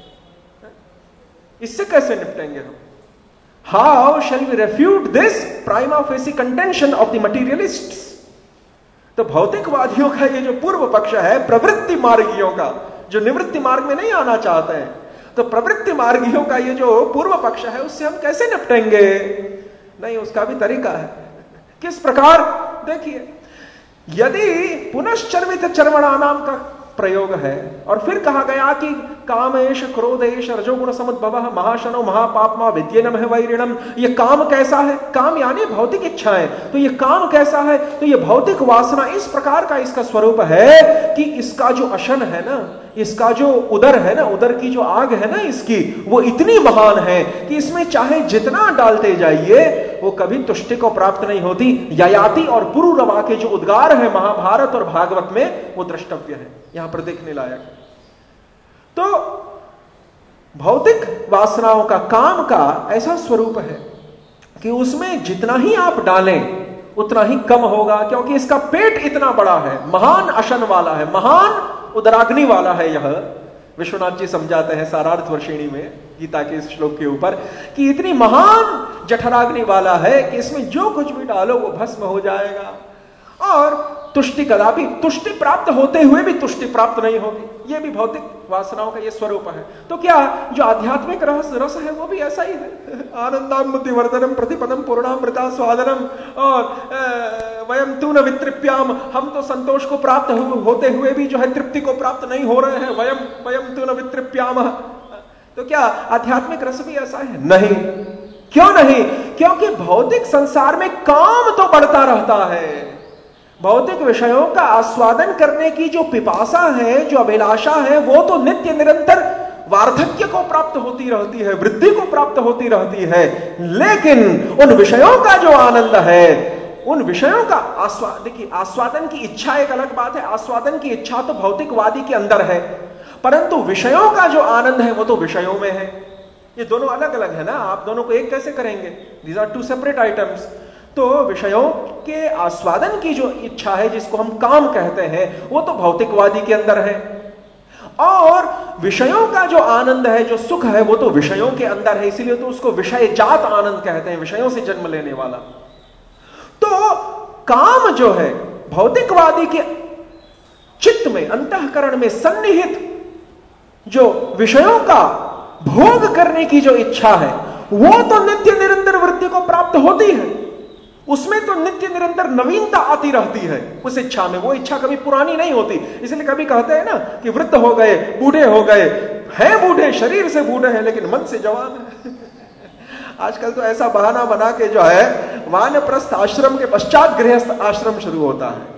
इससे कैसे निपटेंगे हम? How shall we refute this prima facie contention of the materialists? तो भौतिकवादियों का ये जो पूर्व पक्ष है, प्रवृत्ति मार्गियों का, जो निवृत्ति मार्ग में नहीं आना चाहते हैं, तो प्रवृत्ति मार्गियों का ये जो पूर्व पक्ष है, उससे हम कैसे निपटेंगे? नहीं, उसका भी तरीका है। किस प्रकार? देखिए, यदि पुनश्चर्वित चर्वणा नाम का प्रयोग है और फिर कहा गया कि कामेश क्रोधेश रजोगुण समुद्भवः महाशनो महापापमा विद्येनम है वैरिणम, ये काम कैसा है? काम यानी भौतिक इच्छाएं। तो ये काम कैसा है? तो ये भौतिक वासना इस प्रकार का इसका स्वरूप है कि इसका जो अशन है ना, इसका जो उदर है ना, उदर की जो आग है ना इसकी, वो इतनी महान है कि इसमें चाहे जितना डालते जाइए वो कभी तुष्टि को प्राप्त नहीं होती। ययाति और पुरुरवा के जो उद्गार है महाभारत और भागवत में, वो द्रष्टव्य है, यहां पर देखने लायक। तो भौतिक वासनाओं का, काम का ऐसा स्वरूप है कि उसमें जितना ही आप डालें उतना ही कम होगा, क्योंकि इसका पेट इतना बड़ा है, महान अशन वाला है, महान उदराग्नि वाला है। यह विश्वनाथ जी समझाते हैं सारार्थ वर्षिणी में गीता के इस श्लोक के ऊपर कि इतनी महान जठराग्नि वाला है कि इसमें जो कुछ भी डालो वो भस्म हो जाएगा और तुष्टि कदापि, तुष्टि प्राप्त होते हुए भी तुष्टि प्राप्त नहीं होगी। ये भी भौतिक वासनाओं का ये स्वरूप है। तो क्या जो आध्यात्मिक रस रस है वो भी ऐसा ही है, आनंदामृतिवर्धनम प्रतिपदम पूर्णामृता स्वादनम, और वयम तु न वितृप्याम, हम तो संतोष को प्राप्त होते हुए भी जो है तृप्ति को प्राप्त नहीं हो रहे हैं, वयम वयम तु न वितृप्याम। तो क्या आध्यात्मिक रस भी ऐसा है? नहीं। क्यों नहीं? क्योंकि भौतिक संसार में काम तो बढ़ता रहता है। भौतिक विषयों का आस्वादन करने की जो पिपासा है, जो अभिलाषा है, वो तो नित्य निरंतर वार्धक्य को प्राप्त होती रहती है, वृद्धि को प्राप्त होती रहती है। लेकिन उन विषयों का जो आनंद है, उन विषयों का आस्वाद, देखिए आस्वादन की इच्छा एक अलग बात है, आस्वादन की इच्छा तो भौतिकवादी के अंदर है, परंतु विषयों का जो आनंद है वो तो विषयों में है। ये दोनों अलग अलग है ना, आप दोनों को एक कैसे करेंगे? These are two separate items. तो विषयों के आस्वादन की जो इच्छा है, जिसको हम काम कहते हैं, वो तो भौतिकवादी के अंदर है, और विषयों का जो आनंद है, जो सुख है, वो तो विषयों के अंदर है। इसीलिए तो उसको विषय जात आनंद कहते हैं, विषयों से जन्म लेने वाला। तो काम जो है भौतिकवादी के चित्त में, अंतःकरण में सन्निहित जो विषयों का भोग करने की जो इच्छा है, वो तो नित्य निरंतर वृद्धि को प्राप्त होती है। उसमें तो नित्य निरंतर नवीनता आती रहती है उस इच्छा में, वो इच्छा कभी पुरानी नहीं होती। इसलिए कभी कहते हैं ना कि वृद्ध हो गए, बूढ़े हो गए, हैं बूढ़े, शरीर से बूढ़े हैं लेकिन मन से जवान है। आजकल तो ऐसा बहाना बना के जो है वानप्रस्थ आश्रम के पश्चात गृहस्थ आश्रम शुरू होता है।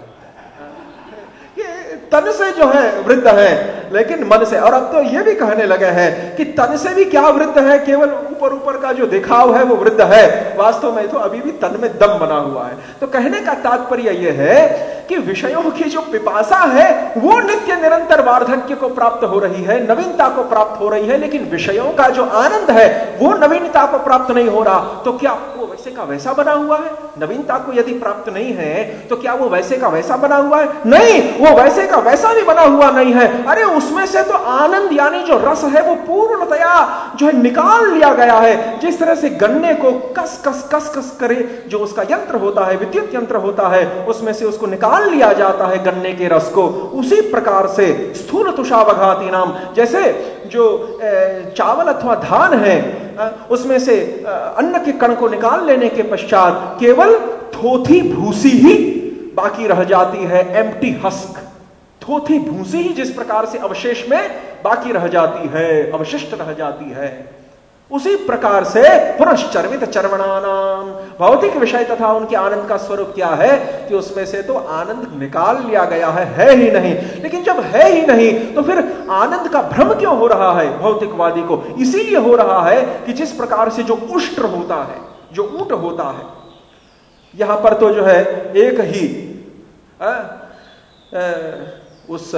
तन से जो है वृद्ध है लेकिन मन से, और अब तो ये भी कहने लगे हैं कि तन से भी क्या वृद्ध है, केवल ऊपर ऊपर का जो दिखाव है वो वृद्ध है, वास्तव में तो अभी भी तन में दम बना हुआ है। तो कहने का तात्पर्य यह है कि विषयों की जो पिपासा है वो नित्य निरंतर वार्धक्य को प्राप्त हो रही है, नवीनता को प्राप्त हो रही है, लेकिन विषयों का जो आनंद है वो नवीनता को प्राप्त नहीं हो रहा। तो क्या वो वैसे का वैसा बना हुआ है? नवीनता को यदि प्राप्त नहीं है तो क्या वो वैसे का वैसा बना हुआ है? नहीं, वो वैसे का वैसा भी बना हुआ नहीं है। अरे उसमें से तो आनंद यानी जो रस है वो पूर्णतया जो है निकाल लिया गया है। जिस तरह से गन्ने को कस कस कस कस करे जो उसका यंत्र होता है, विद्युत यंत्र होता है, उसमें से उसको निकाल लिया जाता है गन्ने के रस को, उसी प्रकार से स्थूल तुषावघाती नाम, जैसे जो चावल अथवा धान है उसमें से अन्न के कण को निकाल लेने के पश्चात केवल थोथी भूसी ही बाकी रह जाती है, एम्प्टी हस्क, थोथी भूसी ही जिस प्रकार से अवशेष में बाकी रह जाती है, अवशिष्ट रह जाती है, उसी प्रकार से पुनश्चर्वित चर्वणानाम, भौतिक विषय तथा उनके आनंद का स्वरूप क्या है कि उसमें से तो आनंद निकाल लिया गया है, है ही नहीं। लेकिन जब है ही नहीं तो फिर आनंद का भ्रम क्यों हो रहा है भौतिकवादी को? इसीलिए हो रहा है कि जिस प्रकार से जो उष्ट्र होता है, जो ऊंट होता है, यहां पर तो जो है एक ही आ, आ, उस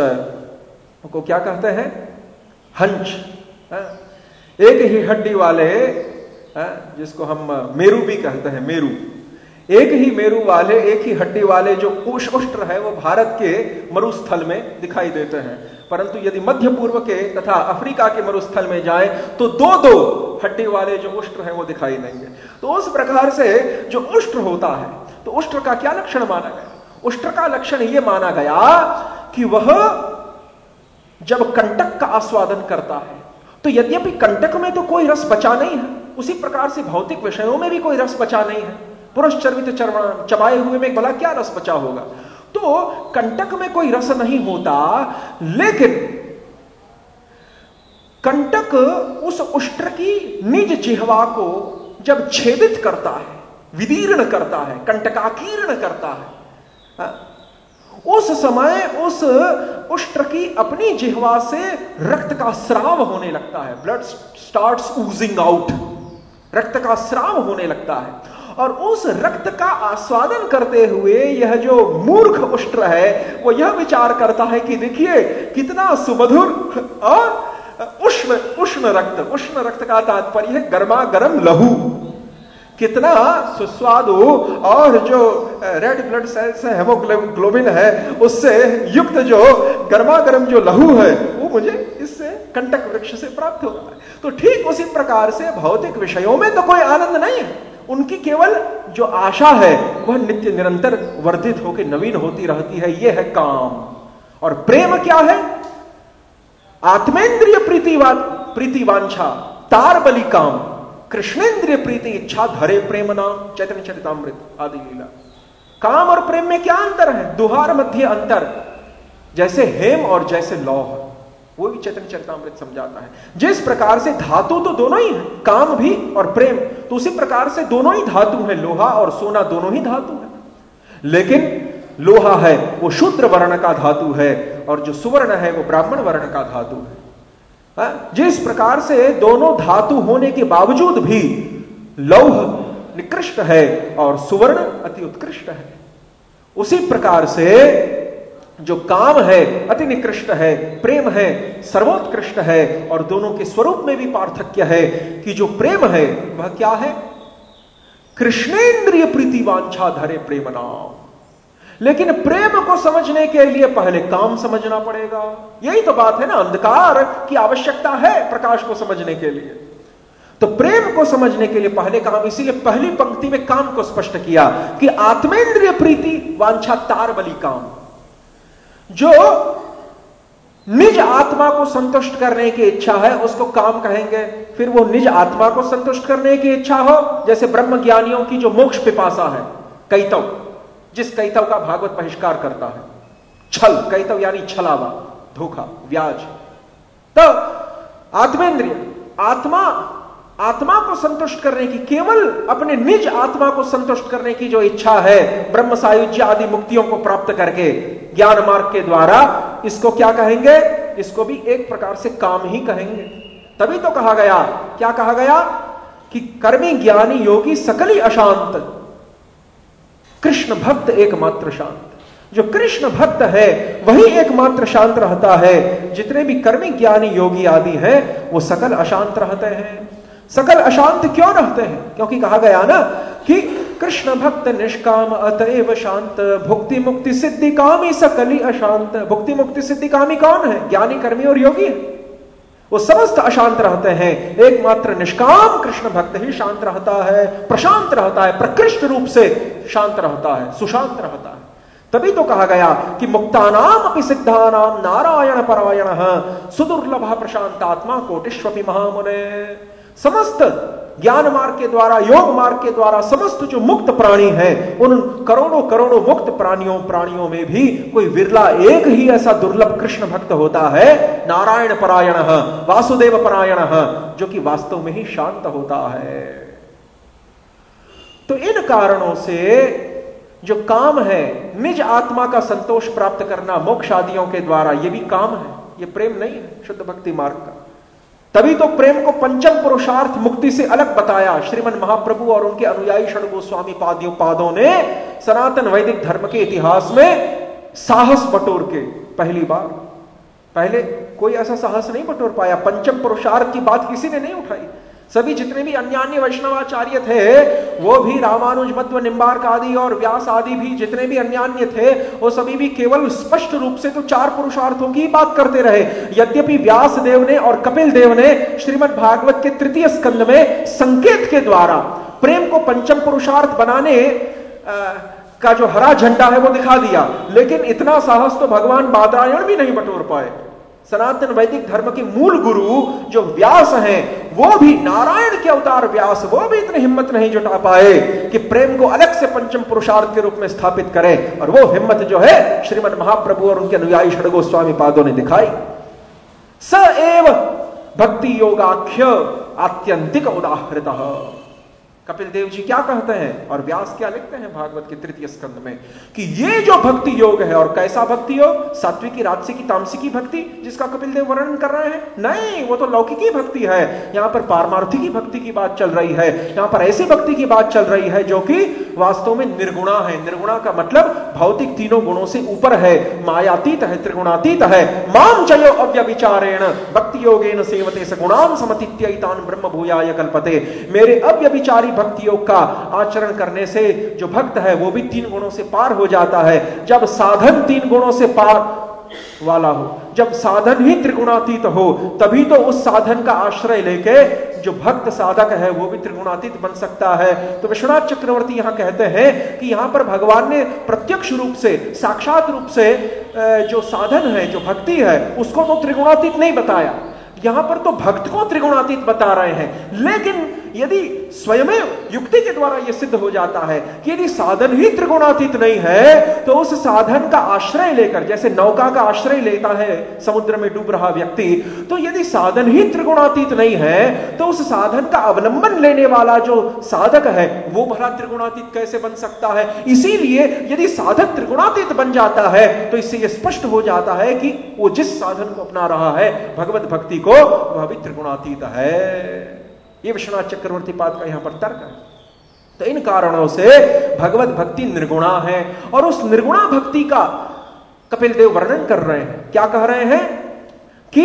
को क्या कहते हैं, हंच, आ, एक ही हड्डी वाले, जिसको हम मेरू भी कहते हैं, मेरू, एक ही मेरू वाले, एक ही हड्डी वाले जो उष्ट्र है वो भारत के मरुस्थल में दिखाई देते हैं, परंतु यदि मध्य पूर्व के तथा अफ्रीका के मरुस्थल में जाए तो दो दो हड्डी वाले जो उष्ट्र हैं वो दिखाई देंगे। तो उस प्रकार से जो उष्ट्र होता है, तो उष्ट्र का क्या लक्षण माना गया? उष्ट्र का लक्षण यह माना गया कि वह जब कंटक का आस्वादन करता है तो यद्यपि कंटक में तो कोई रस बचा नहीं है, उसी प्रकार से भौतिक विषयों में भी कोई रस बचा नहीं है। पुनश्चर्वित चर्वण, चबाए हुए में भला क्या रस बचा होगा? तो कंटक में कोई रस नहीं होता, लेकिन कंटक उस उष्ट्र की निज जिह्वा को जब छेदित करता है, विदीर्ण करता है, कंटकाकीर्ण करता है, उस समय उस उष्ट्र की अपनी जिह्वा से रक्त का स्राव होने लगता है। ब्लड स्टार्ट्स oozy आउट, रक्त का स्राव होने लगता है। और उस रक्त का आस्वादन करते हुए यह जो मूर्ख उष्ट्र है वो यह विचार करता है कि देखिए कितना सुमधुर और उष्ण उष्ण रक्त, उष्ण रक्त का तात्पर्य है गर्मा गर्म लहू, कितना सुस्वादु, और जो रेड ब्लड सेल्स है, हेमोग्लोबिन है, उससे युक्त जो गर्मा गर्म जो लहू है वो मुझे इससे कंटक वृक्ष से प्राप्त हो रहा है। तो ठीक उसी प्रकार से भौतिक विषयों में तो कोई आनंद नहीं है, उनकी केवल जो आशा है वह नित्य निरंतर वर्धित होकर नवीन होती रहती है, यह है काम। और प्रेम क्या है? आत्मेंद्रिय प्रीतिवा प्रीतिवांछा तार बलि काम, कृष्णेंद्रिय प्रीति इच्छा धरे प्रेम नाम, चैतन्य चरितामृत आदि लीला। काम और प्रेम में क्या अंतर है? दुहार मध्य अंतर, जैसे हेम और जैसे लौह, वो भी चैतन्य चरितामृत समझाता है। जिस प्रकार से धातु तो दोनों ही है, काम भी और प्रेम, तो उसी प्रकार से दोनों ही धातु है, लोहा और सोना दोनों ही धातु है। लेकिन लोहा है वो शूद्र वर्ण का धातु है और जो सुवर्ण है वो ब्राह्मण वर्ण का धातु है। जिस प्रकार से दोनों धातु होने के बावजूद भी लौह निकृष्ट है और सुवर्ण अति उत्कृष्ट है, उसी प्रकार से जो काम है अति निकृष्ट है, प्रेम है सर्वोत्कृष्ट है। और दोनों के स्वरूप में भी पार्थक्य है कि जो प्रेम है वह क्या है? कृष्णेंद्रिय प्रीतिवांछा धरे प्रेम नाम। लेकिन प्रेम को समझने के लिए पहले काम समझना पड़ेगा। यही तो बात है ना, अंधकार की आवश्यकता है प्रकाश को समझने के लिए। तो प्रेम को समझने के लिए पहले काम, इसीलिए पहली पंक्ति में काम को स्पष्ट किया कि आत्मेंद्रिय प्रीति वांछा तार बलि काम। जो निज आत्मा को संतुष्ट करने की इच्छा है उसको काम कहेंगे। फिर वो निज आत्मा को संतुष्ट करने की इच्छा हो, जैसे ब्रह्म ज्ञानियों की जो मोक्ष पिपासा है, कैतव, जिस कैतव का भागवत बहिष्कार करता है, छल, कैतव यानी छलावा, धोखा, व्याज। तो आत्मेंद्रिय, आत्मा आत्मा को संतुष्ट करने की, केवल अपने निज आत्मा को संतुष्ट करने की जो इच्छा है, ब्रह्म सायुज्य आदि मुक्तियों को प्राप्त करके ज्ञान मार्ग के द्वारा, इसको क्या कहेंगे? इसको भी एक प्रकार से काम ही कहेंगे। तभी तो कहा गया, क्या कहा गया कि कर्मी ज्ञानी योगी सकली अशांत, कृष्ण भक्त एकमात्र शांत। जो कृष्ण भक्त है वही एकमात्र शांत रहता है। जितने भी कर्मी ज्ञानी योगी आदि हैं वो सकल अशांत रहते हैं। सकल अशांत क्यों रहते हैं? क्योंकि कहा गया ना कि कृष्ण भक्त निष्काम अतएव शांत, भुक्ति मुक्ति सिद्धि कामी सकली अशांत। भुक्ति मुक्ति सिद्धि कामी कौन है? ज्ञानी, कर्मी और योगी है। वो समस्त अशांत रहते हैं, एकमात्र निष्काम कृष्ण भक्त ही शांत रहता है, प्रशांत रहता है, प्रकृष्ट रूप से शांत रहता है, सुशांत रहता है। तभी तो कहा गया कि मुक्तानाम अपि सिद्धानाम नारायण परायणः सुदुर्लभः प्रशांतात्मा कोटिष्वपि महामुने। समस्त ज्ञान मार्ग के द्वारा, योग मार्ग के द्वारा समस्त जो मुक्त प्राणी हैं, उन करोड़ों करोड़ों मुक्त प्राणियों प्राणियों में भी कोई विरला एक ही ऐसा दुर्लभ कृष्ण भक्त होता है, नारायण परायणः, वासुदेव परायणः, जो कि वास्तव में ही शांत होता है। तो इन कारणों से जो काम है, निज आत्मा का संतोष प्राप्त करना मोक्ष आदियों के द्वारा, यह भी काम है, यह प्रेम नहीं है शुद्ध भक्ति मार्ग का। तभी तो प्रेम को पंचम पुरुषार्थ मुक्ति से अलग बताया श्रीमन महाप्रभु और उनके अनुयायी षड गोस्वामी पादियों पादों ने सनातन वैदिक धर्म के इतिहास में साहस बटोर के पहली बार। पहले कोई ऐसा साहस नहीं बटोर पाया, पंचम पुरुषार्थ की बात किसी ने नहीं उठाई। सभी जितने भी अन्य अन्य वैष्णवाचार्य थे, वो भी रामानुज, मध्व, निम्बार्क आदि और व्यास आदि भी जितने भी अन्य अन्य थे, वो सभी भी केवल स्पष्ट रूप से तो चार पुरुषार्थों की बात करते रहे। यद्यपि व्यास देव ने और कपिल देव ने श्रीमद् भागवत के तृतीय स्कंद में संकेत के द्वारा प्रेम को पंचम पुरुषार्थ बनाने आ, का जो हरा झंडा है वो दिखा दिया, लेकिन इतना साहस तो भगवान बादरायण भी नहीं बटोर पाए। सनातन वैदिक धर्म के मूल गुरु जो व्यास हैं, वो भी नारायण के अवतार व्यास, वो भी इतनी हिम्मत नहीं जुटा पाए कि प्रेम को अलग से पंचम पुरुषार्थ के रूप में स्थापित करें। और वो हिम्मत जो है श्रीमद् महाप्रभु और उनके अनुयायी षड गोस्वामी पादों ने दिखाई। स एव भक्ति योगाख्य आत्यंतिक उदाहृतः। कपिल देव जी क्या कहते हैं और व्यास क्या लिखते हैं भागवत के तृतीय स्कंद में कि ये जो भक्ति योग है, और कैसा भक्ति योग, सात्विकी राजसिकी तामसिकी भक्ति जिसका कपिल देव वर्णन कर रहे हैं, नहीं, वो तो लौकिकी भक्ति है। यहां पर पारमार्थिकी भक्ति की बात चल रही है। यहां पर ऐसी भक्ति की बात चल रही है जो कि वास्तव में निर्गुणा है। निर्गुणा का मतलब भौतिक तीनों गुणों से ऊपर है, मायातीत है, त्रिगुणातीत है। माम चयो अव्यभिचारेण भक्ति योगेन सेवते सगुणान समतित्यैतान ब्रह्म भूयाय कल्पते। मेरे अव्यभिचारी भक्ति योग का आचरण करने से जो भक्त है वो भी तीन गुणों से पार हो जाता है। जब साधन तीन गुणों से पार वाला हो, जब साधन ही त्रिगुणातीत हो, तभी तो उस साधन का आश्रय लेके जो भक्त साधक है वो भी त्रिगुणातीत बन सकता है। तो विश्वनाथ चक्रवर्ती यहां कहते हैं कि यहां पर भगवान ने प्रत्यक्ष रूप से, साक्षात रूप से जो साधन है, जो भक्ति है, उसको तो त्रिगुणातीत नहीं बताया। यहां पर तो भक्त को त्रिगुणातीत बता रहे हैं। लेकिन यदि स्वयं युक्ति के द्वारा यह सिद्ध हो जाता है कि यदि साधन ही त्रिगुणातीत नहीं है, तो उस साधन का आश्रय लेकर, जैसे नौका का आश्रय लेता है समुद्र में डूब रहा व्यक्ति, तो यदि साधन ही त्रिगुणातीत नहीं है तो उस साधन का अवलंबन लेने वाला जो साधक है वो भला त्रिगुणातीत कैसे बन सकता है। इसीलिए यदि साधक त्रिगुणातीत बन जाता है तो इससे यह स्पष्ट हो जाता है कि वो जिस साधन को अपना रहा है भगवत भक्ति को, वह भी त्रिगुणातीत है। ये विश्वनाथ चक्रवर्ती पाद का यहां पर तर्क है। तो इन कारणों से भगवत भक्ति निर्गुणा है। और उस निर्गुणा भक्ति का कपिल देव वर्णन कर रहे हैं। क्या कह रहे हैं कि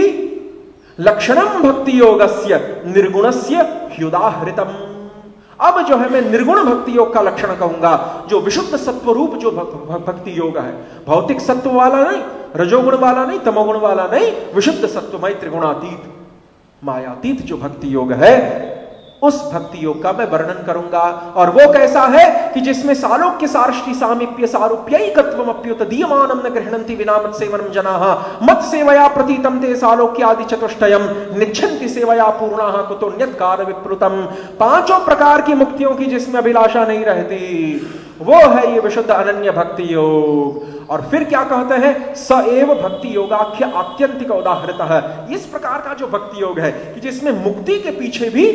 लक्षणम भक्ति योगस्य निर्गुणस्य ह्युदाहृतम। अब जो है मैं निर्गुण भक्ति योग का लक्षण कहूंगा, जो विशुद्ध सत्व रूप जो भक्ति योग है, भौतिक सत्व वाला नहीं, रजोगुण वाला नहीं, तमोगुण वाला नहीं, विशुद्ध सत्वमय त्रिगुणातीत मायातीत जो भक्ति योग है, उस भक्ति योग का मैं वर्णन करूंगा। और वो कैसा है कि जिसमें सालोक्य सार्ष्टि सामीप्य सारूप्यैकत्वम अप्युत दीयमानम न गृह्णन्ति विना मत सेवनम जनाः मत सेवया प्रतीतम ते सालोक्यादि चतुष्टयम निच्छन्ति सेवया पूर्णाः कुतोन्यत् कार विप्लुतम। पांचों प्रकार की मुक्तियों की जिसमें अभिलाषा नहीं रहती, वो है ये विशुद्ध अनन्य भक्ति योग। और फिर क्या कहते हैं, स एव भक्ति योगाख्य आत्यंतिक उदाहृतः है। इस प्रकार का जो भक्ति योग है कि जिसमें मुक्ति के पीछे भी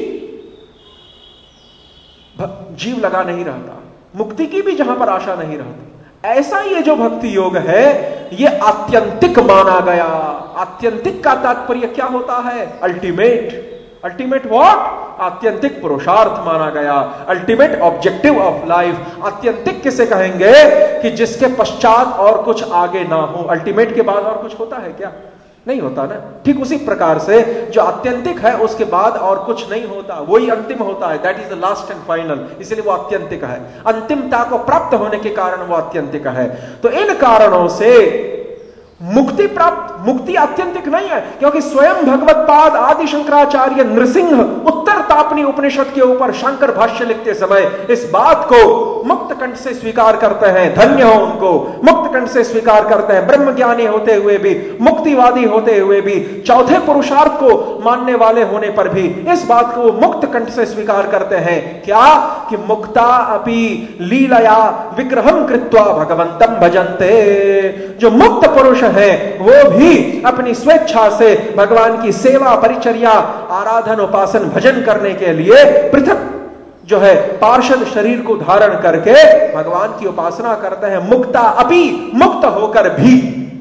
जीव लगा नहीं रहता, मुक्ति की भी जहां पर आशा नहीं रहती, ऐसा ये जो भक्ति योग है ये आत्यंतिक माना गया। आत्यंतिक का तात्पर्य क्या होता है, अल्टीमेट। अल्टीमेट व्हाट, आत्यंतिक पुरुषार्थ माना गया, अल्टीमेट ऑब्जेक्टिव ऑफ लाइफ। आत्यंतिक किसे कहेंगे कि जिसके पश्चात और कुछ आगे ना हो। अल्टीमेट के बाद और कुछ होता है क्या, नहीं होता ना। ठीक उसी प्रकार से जो आत्यंतिक है उसके बाद और कुछ नहीं होता, वही अंतिम होता है, that is the last and final, इसलिए वो आत्यंतिक है। अंतिमता को प्राप्त होने के कारण वो आत्यंतिक है। तो इन कारणों से मुक्ति प्राप्त, मुक्ति आत्यंतिक नहीं है, क्योंकि स्वयं भगवत पाद आदि शंकराचार्य नृसिंह उत्तर तापनी उपनिषद के ऊपर शंकर भाष्य लिखते समय इस बात को मुक्त कंठ से स्वीकार करते हैं। धन्य हो उनको, मुक्त कंठ से स्वीकार करते हैं, ब्रह्मज्ञानी होते हुए भी, मुक्तिवादी होते हुए भी, चौथे पुरुषार्थ को मानने वाले होने पर भी इस बात को मुक्त कंठ से स्वीकार करते हैं। क्या कि मुक्ता अपि लीलया विग्रहम कृत्वा भगवंतम भजन्ते। जो मुक्त पुरुष है वो भी अपनी स्वेच्छा से भगवान की सेवा, परिचर्या, आराधन, उपासन, भजन करने के लिए पृथक जो है पार्षद शरीर को धारण करके भगवान की उपासना करते हैं। मुक्ता अपि, मुक्त होकर भी,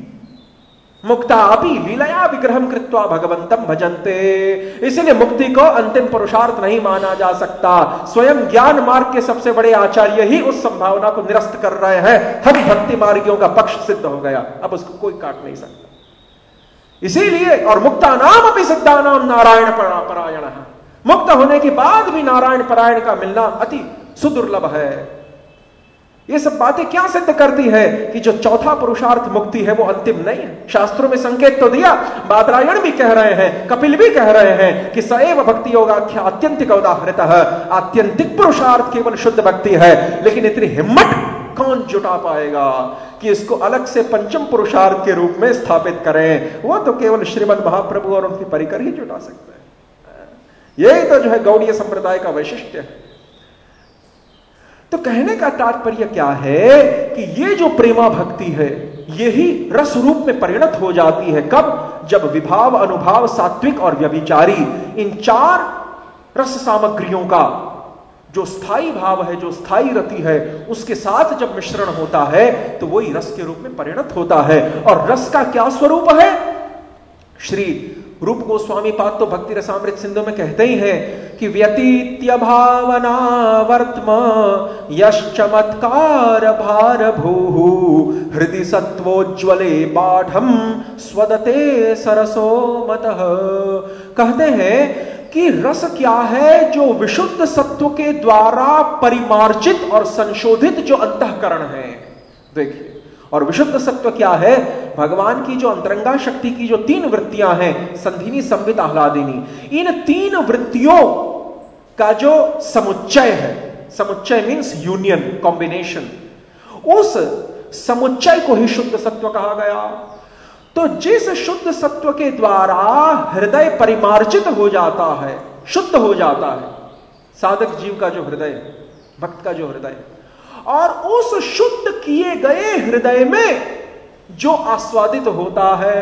मुक्ता अपि लीलया विग्रहम कृत्वा भगवंतम भजन्ते। इसलिए मुक्ति को अंतिम पुरुषार्थ नहीं माना जा सकता। स्वयं ज्ञान मार्ग के सबसे बड़े आचार्य ही उस संभावना को निरस्त कर रहे हैं। हम भक्ति मार्गियों का पक्ष सिद्ध हो गया, अब उसको कोई काट नहीं सकता। इसीलिए और मुक्ता नाम अपि सिद्धा नाम नारायण परायण, मुक्त होने के बाद भी नारायण परायण का मिलना अति सुदुर्लभ है। ये सब बातें क्या सिद्ध करती है कि जो चौथा पुरुषार्थ मुक्ति है वो अंतिम नहीं है। शास्त्रों में संकेत तो दिया, बादरायण भी कह रहे हैं, कपिल भी कह रहे हैं कि सएव भक्ति योगाख्या आत्यंतिक उदाहृतः। आत्यंतिक पुरुषार्थ केवल शुद्ध भक्ति है, लेकिन इतनी हिम्मत कौन जुटा पाएगा कि इसको अलग से पंचम पुरुषार्थ के रूप में स्थापित करें। वो तो केवल श्रीमद् महाप्रभु और उनकी परिकर ही जुटा सकते हैं। यही तो जो है गौड़ीय संप्रदाय का वैशिष्ट्य है। तो कहने का तात्पर्य क्या है कि ये जो प्रेमा भक्ति है यही रस रूप में परिणत हो जाती है। कब? जब विभाव, अनुभाव, सात्विक और व्यभिचारी, इन चार रस सामग्रियों का जो स्थायी भाव है, जो स्थायी रति है, उसके साथ जब मिश्रण होता है तो वही रस के रूप में परिणत होता है। और रस का क्या स्वरूप है? श्री रूप गोस्वामी पाद तो भक्ति रसामृत सिंधु में कहते ही हैं कि व्यतीत्य भावना वर्त्म यश्चमत्कार भार भूहु हृदि सत्वोज्ज्वले बाढ़म स्वदते सरसो मतः। कहते हैं कि रस क्या है? जो विशुद्ध सत्व के द्वारा परिमार्जित और संशोधित जो अंतःकरण है। देखिए, और विशुद्ध सत्व क्या है? भगवान की जो अंतरंगा शक्ति की जो तीन वृत्तियां हैं, संधिनी, संवित, आह्लादिनी, इन तीन वृत्तियों का जो समुच्चय है, समुच्चय मीन्स यूनियन, कॉम्बिनेशन, उस समुच्चय को ही शुद्ध सत्व कहा गया। तो जिस शुद्ध सत्व के द्वारा हृदय परिमार्जित हो जाता है, शुद्ध हो जाता है, साधक जीव का जो हृदय, भक्त का जो हृदय, और उस शुद्ध किए गए हृदय में जो आस्वादित होता है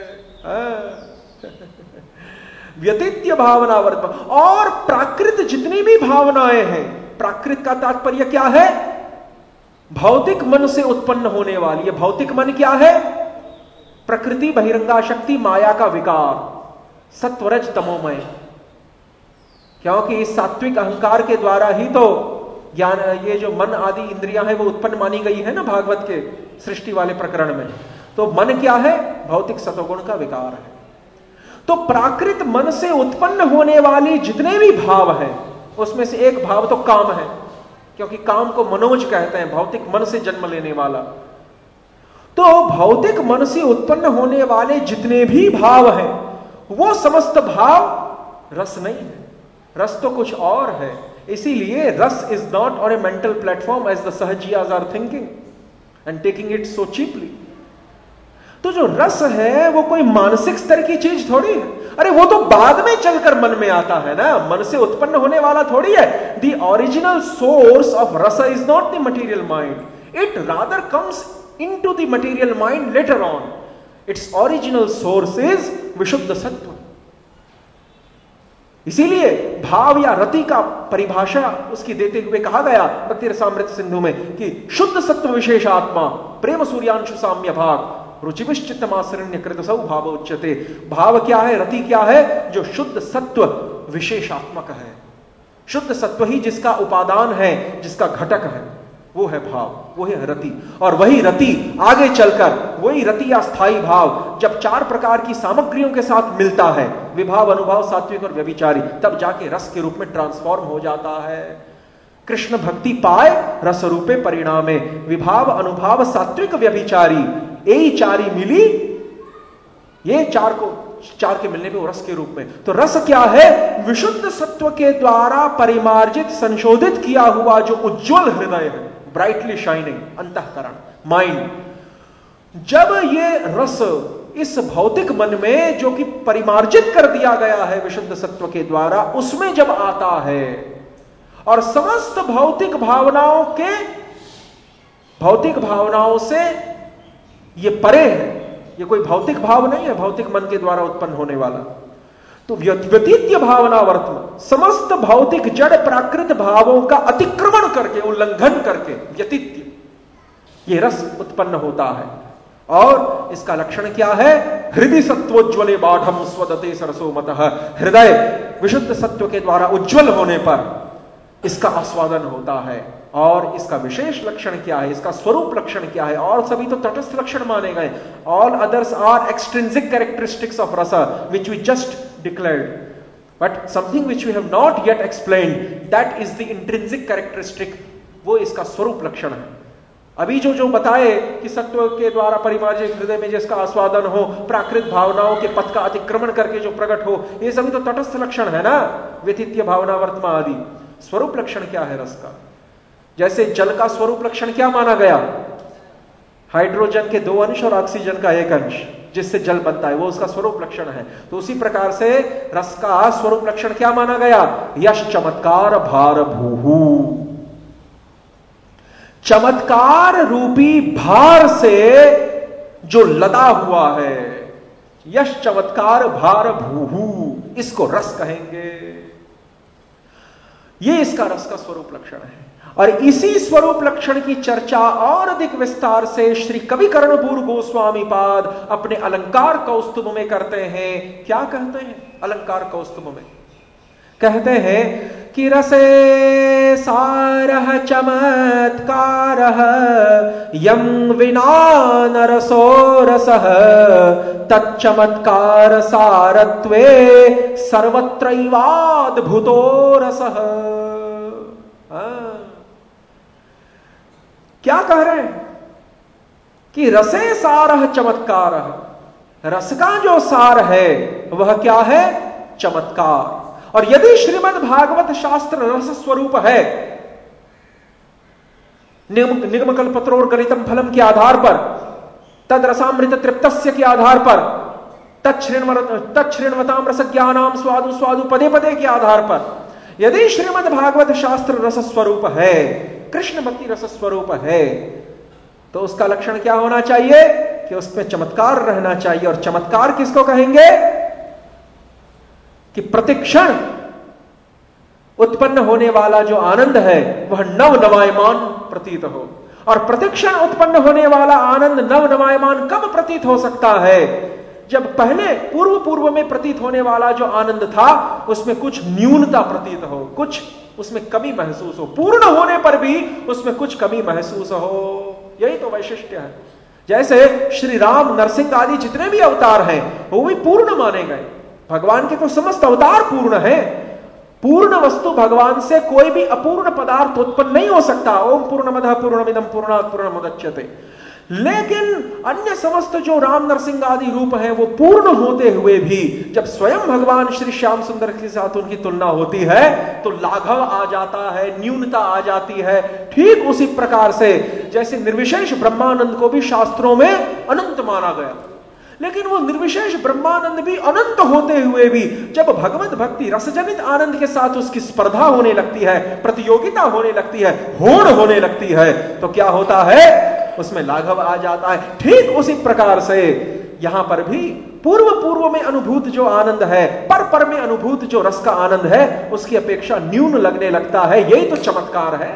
व्यतीत्य भावना वर्तमान, और प्राकृत जितनी भी भावनाएं हैं, प्राकृत का तात्पर्य क्या है? भौतिक मन से उत्पन्न होने वाली। ये भौतिक मन क्या है? प्रकृति, बहिरंगा शक्ति, माया का विकार, सत्वरज तमोमय। क्योंकि इस सात्विक अहंकार के द्वारा ही तो ज्ञान, ये जो मन आदि इंद्रियां हैं वो उत्पन्न मानी गई है ना भागवत के सृष्टि वाले प्रकरण में। तो मन क्या है? भौतिक सतोगुण का विकार है। तो प्राकृत मन से उत्पन्न होने वाली जितने भी भाव हैं उसमें से एक भाव तो काम है, क्योंकि काम को मनोज कहते हैं, भौतिक मन से जन्म लेने वाला। तो भौतिक मन से उत्पन्न होने वाले जितने भी भाव हैं वो समस्त भाव रस नहीं है। रस तो कुछ और है। इसीलिए rasa is not on a mental platform as the Sahajiyas are thinking and taking it so cheaply. तो जो रस है वो कोई मानसिक स्तर की चीज थोड़ी है। अरे वो तो बाद में चलकर मन में आता है ना, मन से उत्पन्न होने वाला थोड़ी है। The original source of rasa is not the material mind, it rather comes into the material mind later on. Its original source is vishuddha sattva. इसीलिए भाव या रति का परिभाषा उसकी देते हुए कहा गया भक्ति रसामृत सिंधु में कि शुद्ध सत्व विशेष आत्मा प्रेम सूर्यांशु साम्य भाग रुचिविश्चित्तमाश्रण्य कृत सौ भाव उच्यते। भाव क्या है? रति क्या है? जो शुद्ध सत्व विशेषात्मक है। शुद्ध सत्व ही जिसका उपादान है, जिसका घटक है, वो है भाव, वो है रति। और वही रति आगे चलकर, वही रति या स्थायी भाव जब चार प्रकार की सामग्रियों के साथ मिलता है, विभाव, अनुभाव, सात्विक और व्यभिचारी, तब जाके रस के रूप में ट्रांसफॉर्म हो जाता है। कृष्ण भक्ति पाए रस रूपे परिणामे, विभाव, अनुभाव, सात्विक, व्यभिचारी, यही चारी मिली, ये चार को चार के मिलने पे वो रस के रूप में। तो रस क्या है? विशुद्ध सत्व के द्वारा परिमार्जित, संशोधित किया हुआ जो उज्ज्वल हृदय है, ब्राइटली शाइनिंग अंतःकरण, माइंड। जब ये रस इस भौतिक मन में जो कि परिमार्जित कर दिया गया है विशुद्ध सत्व के द्वारा, उसमें जब आता है और समस्त भौतिक भावनाओं के भौतिक भावनाओं से ये परे है, ये कोई भौतिक भाव नहीं है भौतिक मन के द्वारा उत्पन्न होने वाला। तो व्यतीत्य भावना वर्तमान, समस्त भौतिक जड़ प्राकृत भावों का अतिक्रमण करके, उल्लंघन करके व्यतीत्य ये रस उत्पन्न होता है। और इसका लक्षण क्या है? हृदय सत्वोज्ज्वले बाढ़म स्वदते सरसो मतः। हृदय विशुद्ध सत्व के द्वारा उज्ज्वल होने पर इसका आस्वादन होता है। और इसका विशेष लक्षण क्या है? इसका स्वरूप लक्षण क्या है? और सभी तो तटस्थ लक्षण माने गए। All others are extrinsic characteristics of rasa which we just declared, but something which we have not yet explained, that is the intrinsic characteristic, वो इसका स्वरूप लक्षण है। अभी जो जो बताए कि सत्व के द्वारा परिमार्जित हृदय में जिसका आस्वादन हो, प्राकृत भावनाओं के पथ का अतिक्रमण करके जो प्रकट हो, ये सभी तो तटस्थ लक्षण है ना, व्यतीत्य भावना वर्तमान आदि। स्वरूप लक्षण क्या है रस का? जैसे जल का स्वरूप लक्षण क्या माना गया? हाइड्रोजन के दो अंश और ऑक्सीजन का एक अंश, जिससे जल बनता है, वो उसका स्वरूप लक्षण है। तो उसी प्रकार से रस का स्वरूप लक्षण क्या माना गया? यश चमत्कार भार भूहू। चमत्कार रूपी भार से जो लदा हुआ है, यश चमत्कार भार भूहू, इसको रस कहेंगे। ये इसका रस का स्वरूप लक्षण है। और इसी स्वरूप लक्षण की चर्चा और अधिक विस्तार से श्री कवि कर्णपूर गोस्वामी पाद अपने अलंकार कौस्तुभ में करते हैं। क्या कहते हैं अलंकार कौस्तुभ में? कहते हैं कि रसे सारः चमत्कारः यं विना न रसो रसः तच्चमत्कार सारत्वे सर्वत्रैवाद्भुतो रसः। क्या कह रहे हैं कि रसे सारः चमत्कारः, रस का जो सार है वह क्या है? चमत्कार। और यदि श्रीमद् भागवत शास्त्र रस स्वरूप है, निगमकल्पत्रोर गलितम फलम के आधार पर, तद रसामृत तृप्तस्य के आधार पर, तच्छृण्वताम रस ज्ञानाम स्वादु स्वादु पदे पदे के आधार पर, यदि श्रीमद् भागवत शास्त्र रस स्वरूप है, कृष्ण भक्ति रस स्वरूप है, तो उसका लक्षण क्या होना चाहिए? कि उसमें चमत्कार रहना चाहिए। और चमत्कार किसको कहेंगे? कि प्रतिक्षण उत्पन्न होने वाला जो आनंद है वह नव नवायमान प्रतीत हो। और प्रतिक्षण उत्पन्न होने वाला आनंद नव नवायमान कब प्रतीत हो सकता है? जब पहले पूर्व पूर्व में प्रतीत होने वाला जो आनंद था उसमें कुछ न्यूनता प्रतीत हो, कुछ उसमें कमी महसूस हो, पूर्ण होने पर भी उसमें कुछ कमी महसूस हो। यही तो वैशिष्ट्य है। जैसे श्री राम, नरसिंह आदि जितने भी अवतार हैं वो भी पूर्ण माने गए। भगवान के तो समस्त अवतार पूर्ण है। पूर्ण वस्तु भगवान से कोई भी अपूर्ण पदार्थ उत्पन्न नहीं हो सकता। ओम पूर्णमदः पूर्णमिदं पूर्णात् पूर्णमुदच्यते। लेकिन अन्य समस्त जो राम, नरसिंह आदि रूप है वो पूर्ण होते हुए भी जब स्वयं भगवान श्री श्याम सुंदर के साथ उनकी तुलना होती है तो लाघव आ जाता है, न्यूनता आ जाती है। ठीक उसी प्रकार से जैसे निर्विशेष ब्रह्मानंद को भी शास्त्रों में अनंत माना गया, लेकिन वो निर्विशेष ब्रह्मानंद भी अनंत होते हुए भी जब भगवत भक्ति रसजनित आनंद के साथ उसकी स्पर्धा होने लगती है, प्रतियोगिता होने लगती है, होड़ होने लगती है, तो क्या होता है? उसमें लाघव आ जाता है। ठीक उसी प्रकार से यहां पर भी पूर्व पूर्व में अनुभूत जो आनंद है, पर पर में अनुभूत जो रस का आनंद है, उसकी अपेक्षा न्यून लगने लगता है। यही तो चमत्कार है।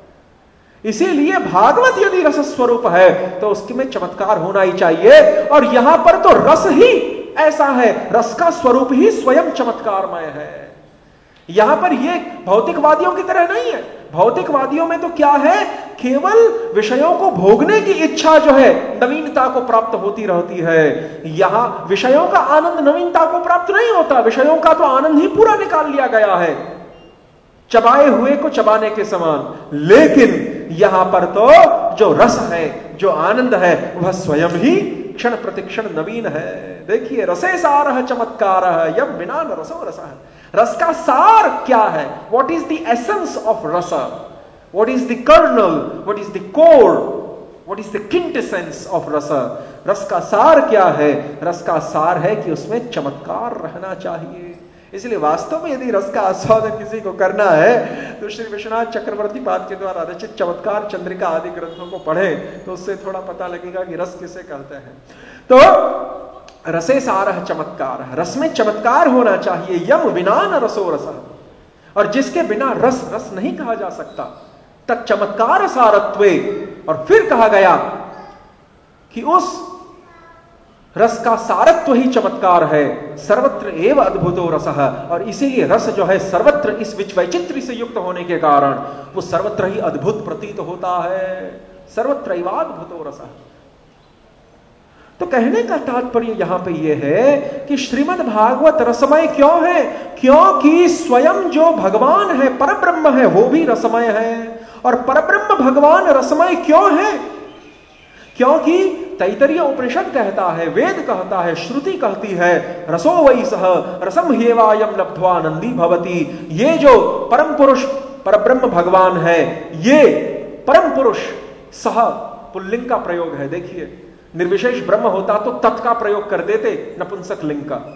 इसीलिए भागवत यदि रस स्वरूप है तो उसमें चमत्कार होना ही चाहिए। और यहां पर तो रस ही ऐसा है, रस का स्वरूप ही स्वयं चमत्कारमय है। यहां पर यह भौतिकवादियों की तरह नहीं है। भौतिकवादियों में तो क्या है? केवल विषयों को भोगने की इच्छा जो है नवीनता को प्राप्त होती रहती है। यहां विषयों का आनंद नवीनता को प्राप्त नहीं होता। विषयों का तो आनंद ही पूरा निकाल लिया गया है, चबाए हुए को चबाने के समान। लेकिन यहां पर तो जो रस है, जो आनंद है, वह स्वयं ही क्षण प्रतिक्षण नवीन है। देखिए, रसे सारः चमत्कारः यं विना न रसो रसः। रस का सार क्या है? What is the essence of rasa? What is the kernel? What is the core? What is the quintessence of rasa? रस का सार क्या है? रस का सार है कि उसमें चमत्कार रहना चाहिए। इसलिए वास्तव में यदि रस का आस्वादन किसी को करना है तो श्री विश्वनाथ चक्रवर्ती पाद के द्वारा रचित चमत्कार चंद्रिका आदि ग्रंथों को पढ़े तो उससे थोड़ा पता लगेगा कि रस किसे कहते हैं। तो रसे सारः चमत्कार, रस में चमत्कार होना चाहिए। यम विना न रसो रसः, और जिसके बिना रस रस नहीं कहा जा सकता। तत् चमत्कार सारत्वे, और फिर कहा गया कि उस रस का सारत्व ही चमत्कार है। सर्वत्र एव अद्भुतो रसः, और इसीलिए रस जो है सर्वत्र इस वैचित्र्य से युक्त होने के कारण वो सर्वत्र ही अद्भुत प्रतीत होता है। सर्वत्रैवाद्भुतो रसः। तो कहने का तात्पर्य यहां पे ये है कि श्रीमद् भागवत रसमय क्यों है? क्योंकि स्वयं जो भगवान है, परब्रह्म है, वो भी रसमय है। और परब्रह्म भगवान रसमय क्यों है? क्योंकि तैतरीय उपनिषद कहता है, वेद कहता है, श्रुति कहती है, रसो वै सह रसम ह्येवायं लब्ध्वा नंदी भवति। ये जो परम पुरुष परब्रह्म भगवान है, ये परम पुरुष सह पुल्लिंग का प्रयोग है। देखिए, निर्विशेष ब्रह्म होता तो तत् का प्रयोग कर देते नपुंसक लिंग का,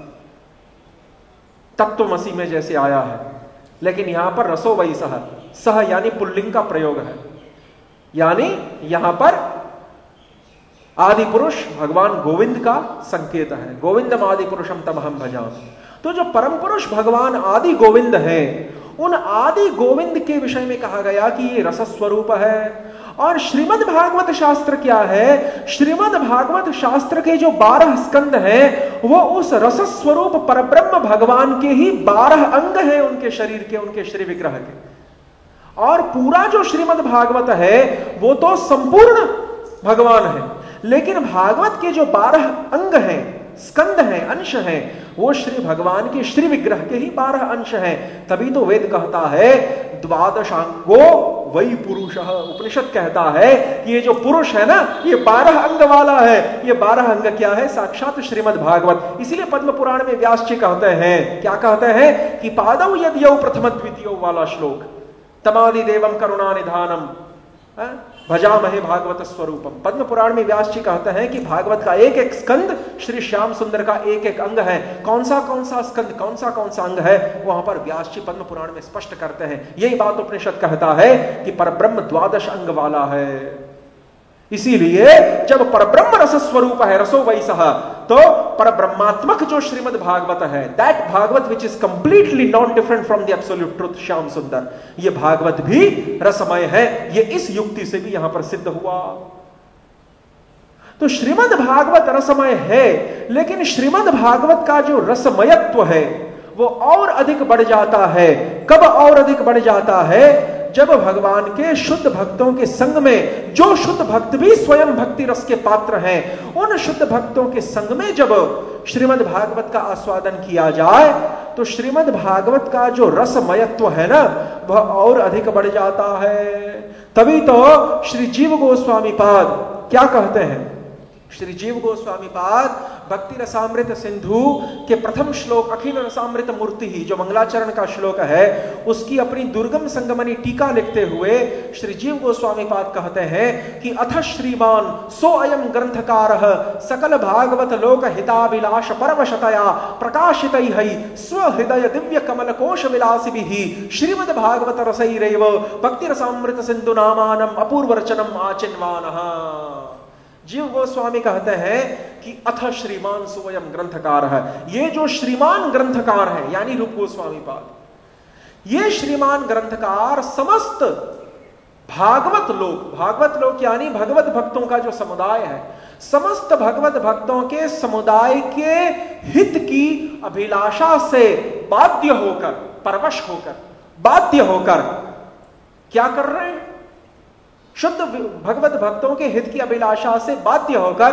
तत्वमसि में जैसे आया है। लेकिन यहां पर रसो वै सह, सह यानी पुल्लिंग का प्रयोग है। यानी यहां पर आदि पुरुष भगवान गोविंद का संकेत है। गोविंदम आदि पुरुषम तमहम भजामि। तो जो परम पुरुष भगवान आदि गोविंद है, उन आदि गोविंद के विषय में कहा गया कि ये रस स्वरूप है। और श्रीमद् भागवत शास्त्र क्या है? श्रीमद् भागवत शास्त्र के जो बारह स्कंद हैं, वो उस रस स्वरूप परब्रह्म भगवान के ही बारह अंग हैं, उनके शरीर के, उनके श्री विग्रह के। और पूरा जो श्रीमद् भागवत है वो तो संपूर्ण भगवान है, लेकिन भागवत के जो बारह अंग हैं, स्कंद हैं, अंश हैं, वो श्री भगवान के श्री विग्रह के ही बारह अंश हैं। तभी तो वेद कहता है द्वादशांगो वही पुरुष। उपनिषद कहता है कि ये जो पुरुष है ना, ये बारह अंग वाला है। ये बारह अंग क्या है? साक्षात श्रीमद् भागवत। इसीलिए पद्म पुराण में व्यास जी कहते हैं, क्या कहते हैं कि पादौ यद्यौ प्रथम द्वितीयो वाला श्लोक, तमादि देवम करुणा निधानम भजामहे भागवत स्वरूपम। पद्म पुराण में व्यास जी कहते हैं कि भागवत का एक एक स्कंद श्री श्याम सुंदर का एक एक अंग है। कौन सा कौन सा स्कंद, कौन सा कौन सा अंग है, वहां पर व्यास जी पद्म पुराण में स्पष्ट करते हैं। यही बात उपनिषद कहता है कि परब्रह्म द्वादश अंग वाला है। इसीलिए जब परब्रह्म रस स्वरूप है, रसो वैसह, तो परब्रह्मात्मक जो श्रीमद् भागवत है, that Bhagavat which is completely not different from the absolute truth Shyam Sundar, ये भागवत भी रसमय है। ये इस युक्ति से भी यहां पर सिद्ध हुआ। तो श्रीमद् भागवत रसमय है, लेकिन श्रीमद् भागवत का जो रसमयत्व है वो और अधिक बढ़ जाता है। कब और अधिक बढ़ जाता है? जब भगवान के शुद्ध भक्तों के संग में, जो शुद्ध भक्त भी स्वयं भक्ति रस के पात्र हैं, उन शुद्ध भक्तों के संग में जब श्रीमद् भागवत का आस्वादन किया जाए, तो श्रीमद् भागवत का जो रसमयत्व है ना, वह और अधिक बढ़ जाता है। तभी तो श्री जीव गोस्वामी पाद क्या कहते हैं? श्री जीव गोस्वामी पाद भक्ति रसामृत सिंधु के प्रथम श्लोक अखिल रसामृत मूर्ति ही, जो मंगलाचरण का श्लोक है, उसकी अपनी दुर्गम संगमनी टीका लिखते हुए श्री जीव गोस्वामी पाद कहते हैं कि अथ श्रीमान सो अयम ग्रंथकारः सकल भागवत लोक हिताभिलाष परवशतया प्रकाशितैः स्वहृदय दिव्य कमल कोश विलासिभिः श्रीमद् भागवत रसैरेव भक्ति रसामृत सिंधु नामानम अपूर्व रचनम आचिन्वानः। जीव गोस्वामी कहते हैं कि अथ श्रीमान स्वयं ग्रंथकार है। ये जो श्रीमान ग्रंथकार है, यानी रूप गोस्वामी पाद, ये श्रीमान ग्रंथकार समस्त भागवत लोक, भागवत लोक यानी भगवत भक्तों का जो समुदाय है, समस्त भगवत भक्तों के समुदाय के हित की अभिलाषा से बाध्य होकर, परवश होकर, बाध्य होकर क्या कर रहे हैं? शुद्ध भगवत भक्तों के हित की अभिलाषा से बाध्य होकर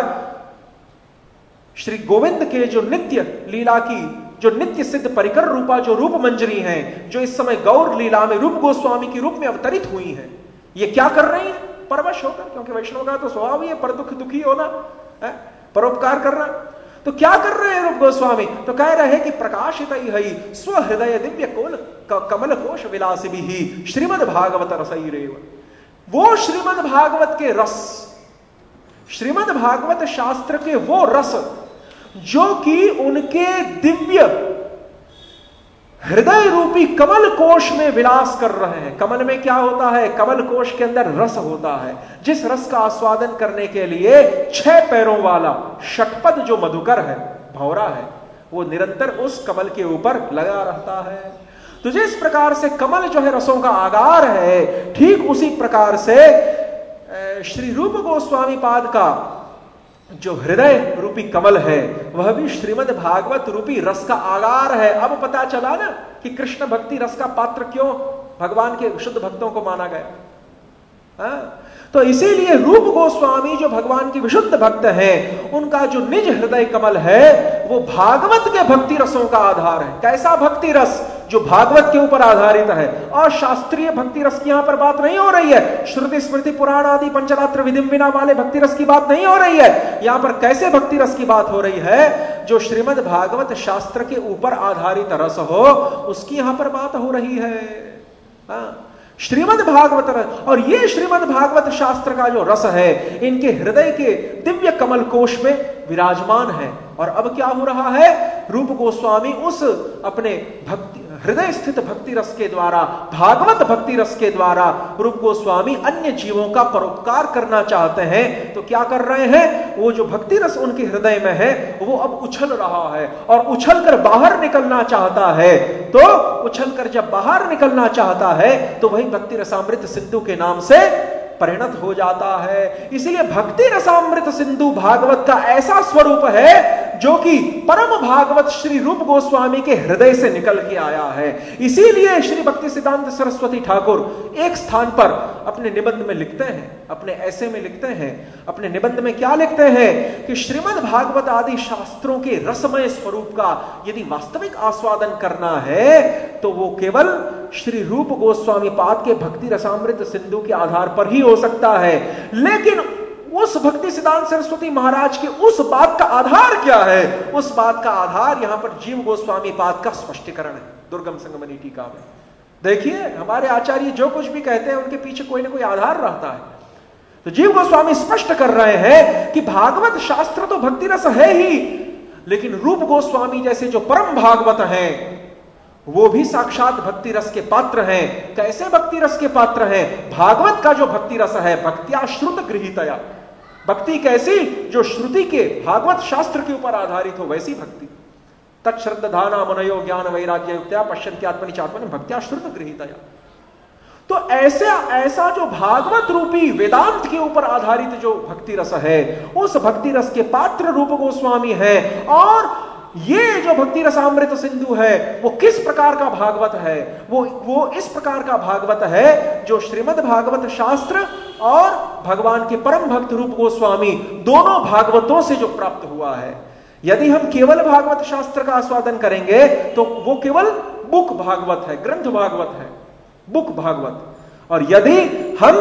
श्री गोविंद के जो नित्य लीला की, जो नित्य सिद्ध परिकर रूपा जो रूप मंजरी हैं, जो इस समय गौर लीला में रूप गोस्वामी के रूप में अवतरित हुई हैं, ये क्या कर रही हैं? परवश होकर। क्योंकि वैष्णव का तो स्वभाव ही है पर दुख दुखी होना, परोपकार करना। तो क्या कर रहे हैं रूप गोस्वामी? तो कह रहे हैं कि प्रकाशित ही स्वहृदय दिव्य कोल कमल कोश विलासिभिः श्रीमद् भागवत रसैरेव। वो श्रीमद् भागवत के रस, श्रीमद् भागवत शास्त्र के वो रस जो कि उनके दिव्य हृदय रूपी कमल कोश में विलास कर रहे हैं। कमल में क्या होता है? कमल कोश के अंदर रस होता है, जिस रस का आस्वादन करने के लिए छह पैरों वाला षटपद जो मधुकर है, भौरा है, वो निरंतर उस कमल के ऊपर लगा रहता है। तो जिस प्रकार से कमल जो है रसों का आगार है, ठीक उसी प्रकार से श्री रूप गोस्वामी पाद का जो हृदय रूपी कमल है, वह भी श्रीमद् भागवत रूपी रस का आगार है। अब पता चला ना कि कृष्ण भक्ति रस का पात्र क्यों भगवान के शुद्ध भक्तों को माना गया। हाँ? तो इसीलिए रूप गोस्वामी जो भगवान की विशुद्ध भक्त हैं, उनका जो निज हृदय कमल है वो भागवत के भक्ति रसों का आधार है। कैसा भक्ति रस? जो भागवत के ऊपर आधारित है। और शास्त्रीय भक्ति रस की यहां पर बात नहीं हो रही है, श्रुति स्मृति पुराण आदि पंचरात्र विधिम्बिना वाले भक्ति रस की बात नहीं हो रही है। यहां पर कैसे भक्ति रस की बात हो रही है? जो श्रीमद् भागवत शास्त्र के ऊपर आधारित रस हो, उसकी यहां पर बात हो रही है। हाँ, श्रीमद् भागवत रस। और ये श्रीमद् भागवत शास्त्र का जो रस है, इनके हृदय के दिव्य कमल कोश में विराजमान है। और अब क्या हो रहा है? रूप गोस्वामी उस अपने भक्ति हृदय स्थित भक्ति रस के द्वारा, भागवत भक्ति रस के द्वारा रूप गोस्वामी अन्य जीवों का परोपकार करना चाहते हैं। तो क्या कर रहे हैं? वो जो भक्ति रस उनके हृदय में है वो अब उछल रहा है और उछलकर बाहर निकलना चाहता है। तो उछलकर जब बाहर निकलना चाहता है तो वही भक्ति रसामृत सिंधु के नाम से परिणत हो जाता है। इसलिए भक्ति रसामृत सिंधु भागवत का ऐसा स्वरूप है जो कि परम भागवत श्री रूप गोस्वामी के हृदय से निकल के आया है। इसीलिए श्री भक्ति सिद्धांत सरस्वती ठाकुर एक स्थान पर अपने निबंध में लिखते हैं, अपने ऐसे में लिखते हैं, अपने निबंध में क्या लिखते हैं कि श्रीमद् भागवत आदि शास्त्रों के रसमय स्वरूप का यदि वास्तविक आस्वादन करना है तो वो केवल श्री रूप गोस्वामी पाद के भक्ति रसामृत सिंधु के आधार पर ही हो सकता है। लेकिन उस भक्ति सिद्धांत सरस्वती महाराज के उस बात का आधार क्या है? उस बात का आधार यहां पर जीव गोस्वामी पाद का स्पष्टीकरण है दुर्गम संगमनी टीका में। देखिए हमारे आचार्य जो कुछ भी कहते हैं उनके पीछे कोई ना कोई आधार रहता है। तो जीव गोस्वामी स्पष्ट कर रहे हैं कि भागवत शास्त्र तो भक्ति रस है ही, लेकिन रूप गोस्वामी जैसे जो परम भागवत हैं वो भी साक्षात भक्ति रस के पात्र हैं। कैसे भक्ति रस के पात्र हैं? भागवत का जो भक्ति रस है भक्त्या श्रुत गृहीतया, भक्ति कैसी? जो श्रुति के भागवत शास्त्र के ऊपर आधारित हो वैसी भक्ति। तत्श्रद्धाना मनयो ज्ञान वैराग्य युक्त्या पश्यन्त्यात्मनि चात्मनि भक्त्या श्रुत गृहीतया। तो ऐसे ऐसा जो भागवत रूपी वेदांत के ऊपर आधारित जो भक्ति रस है उस भक्ति रस के पात्र रूप गोस्वामी है। और ये जो भक्ति रसामृत सिंधु है वो किस प्रकार का भागवत है? वो वो इस प्रकार का भागवत है जो श्रीमद् भागवत शास्त्र और भगवान के परम भक्त रूप गोस्वामी दोनों भागवतों से जो प्राप्त हुआ है। यदि हम केवल भागवत शास्त्र का आस्वादन करेंगे तो वो केवल बुक भागवत है, ग्रंथ भागवत है, बुक भागवत। और यदि हम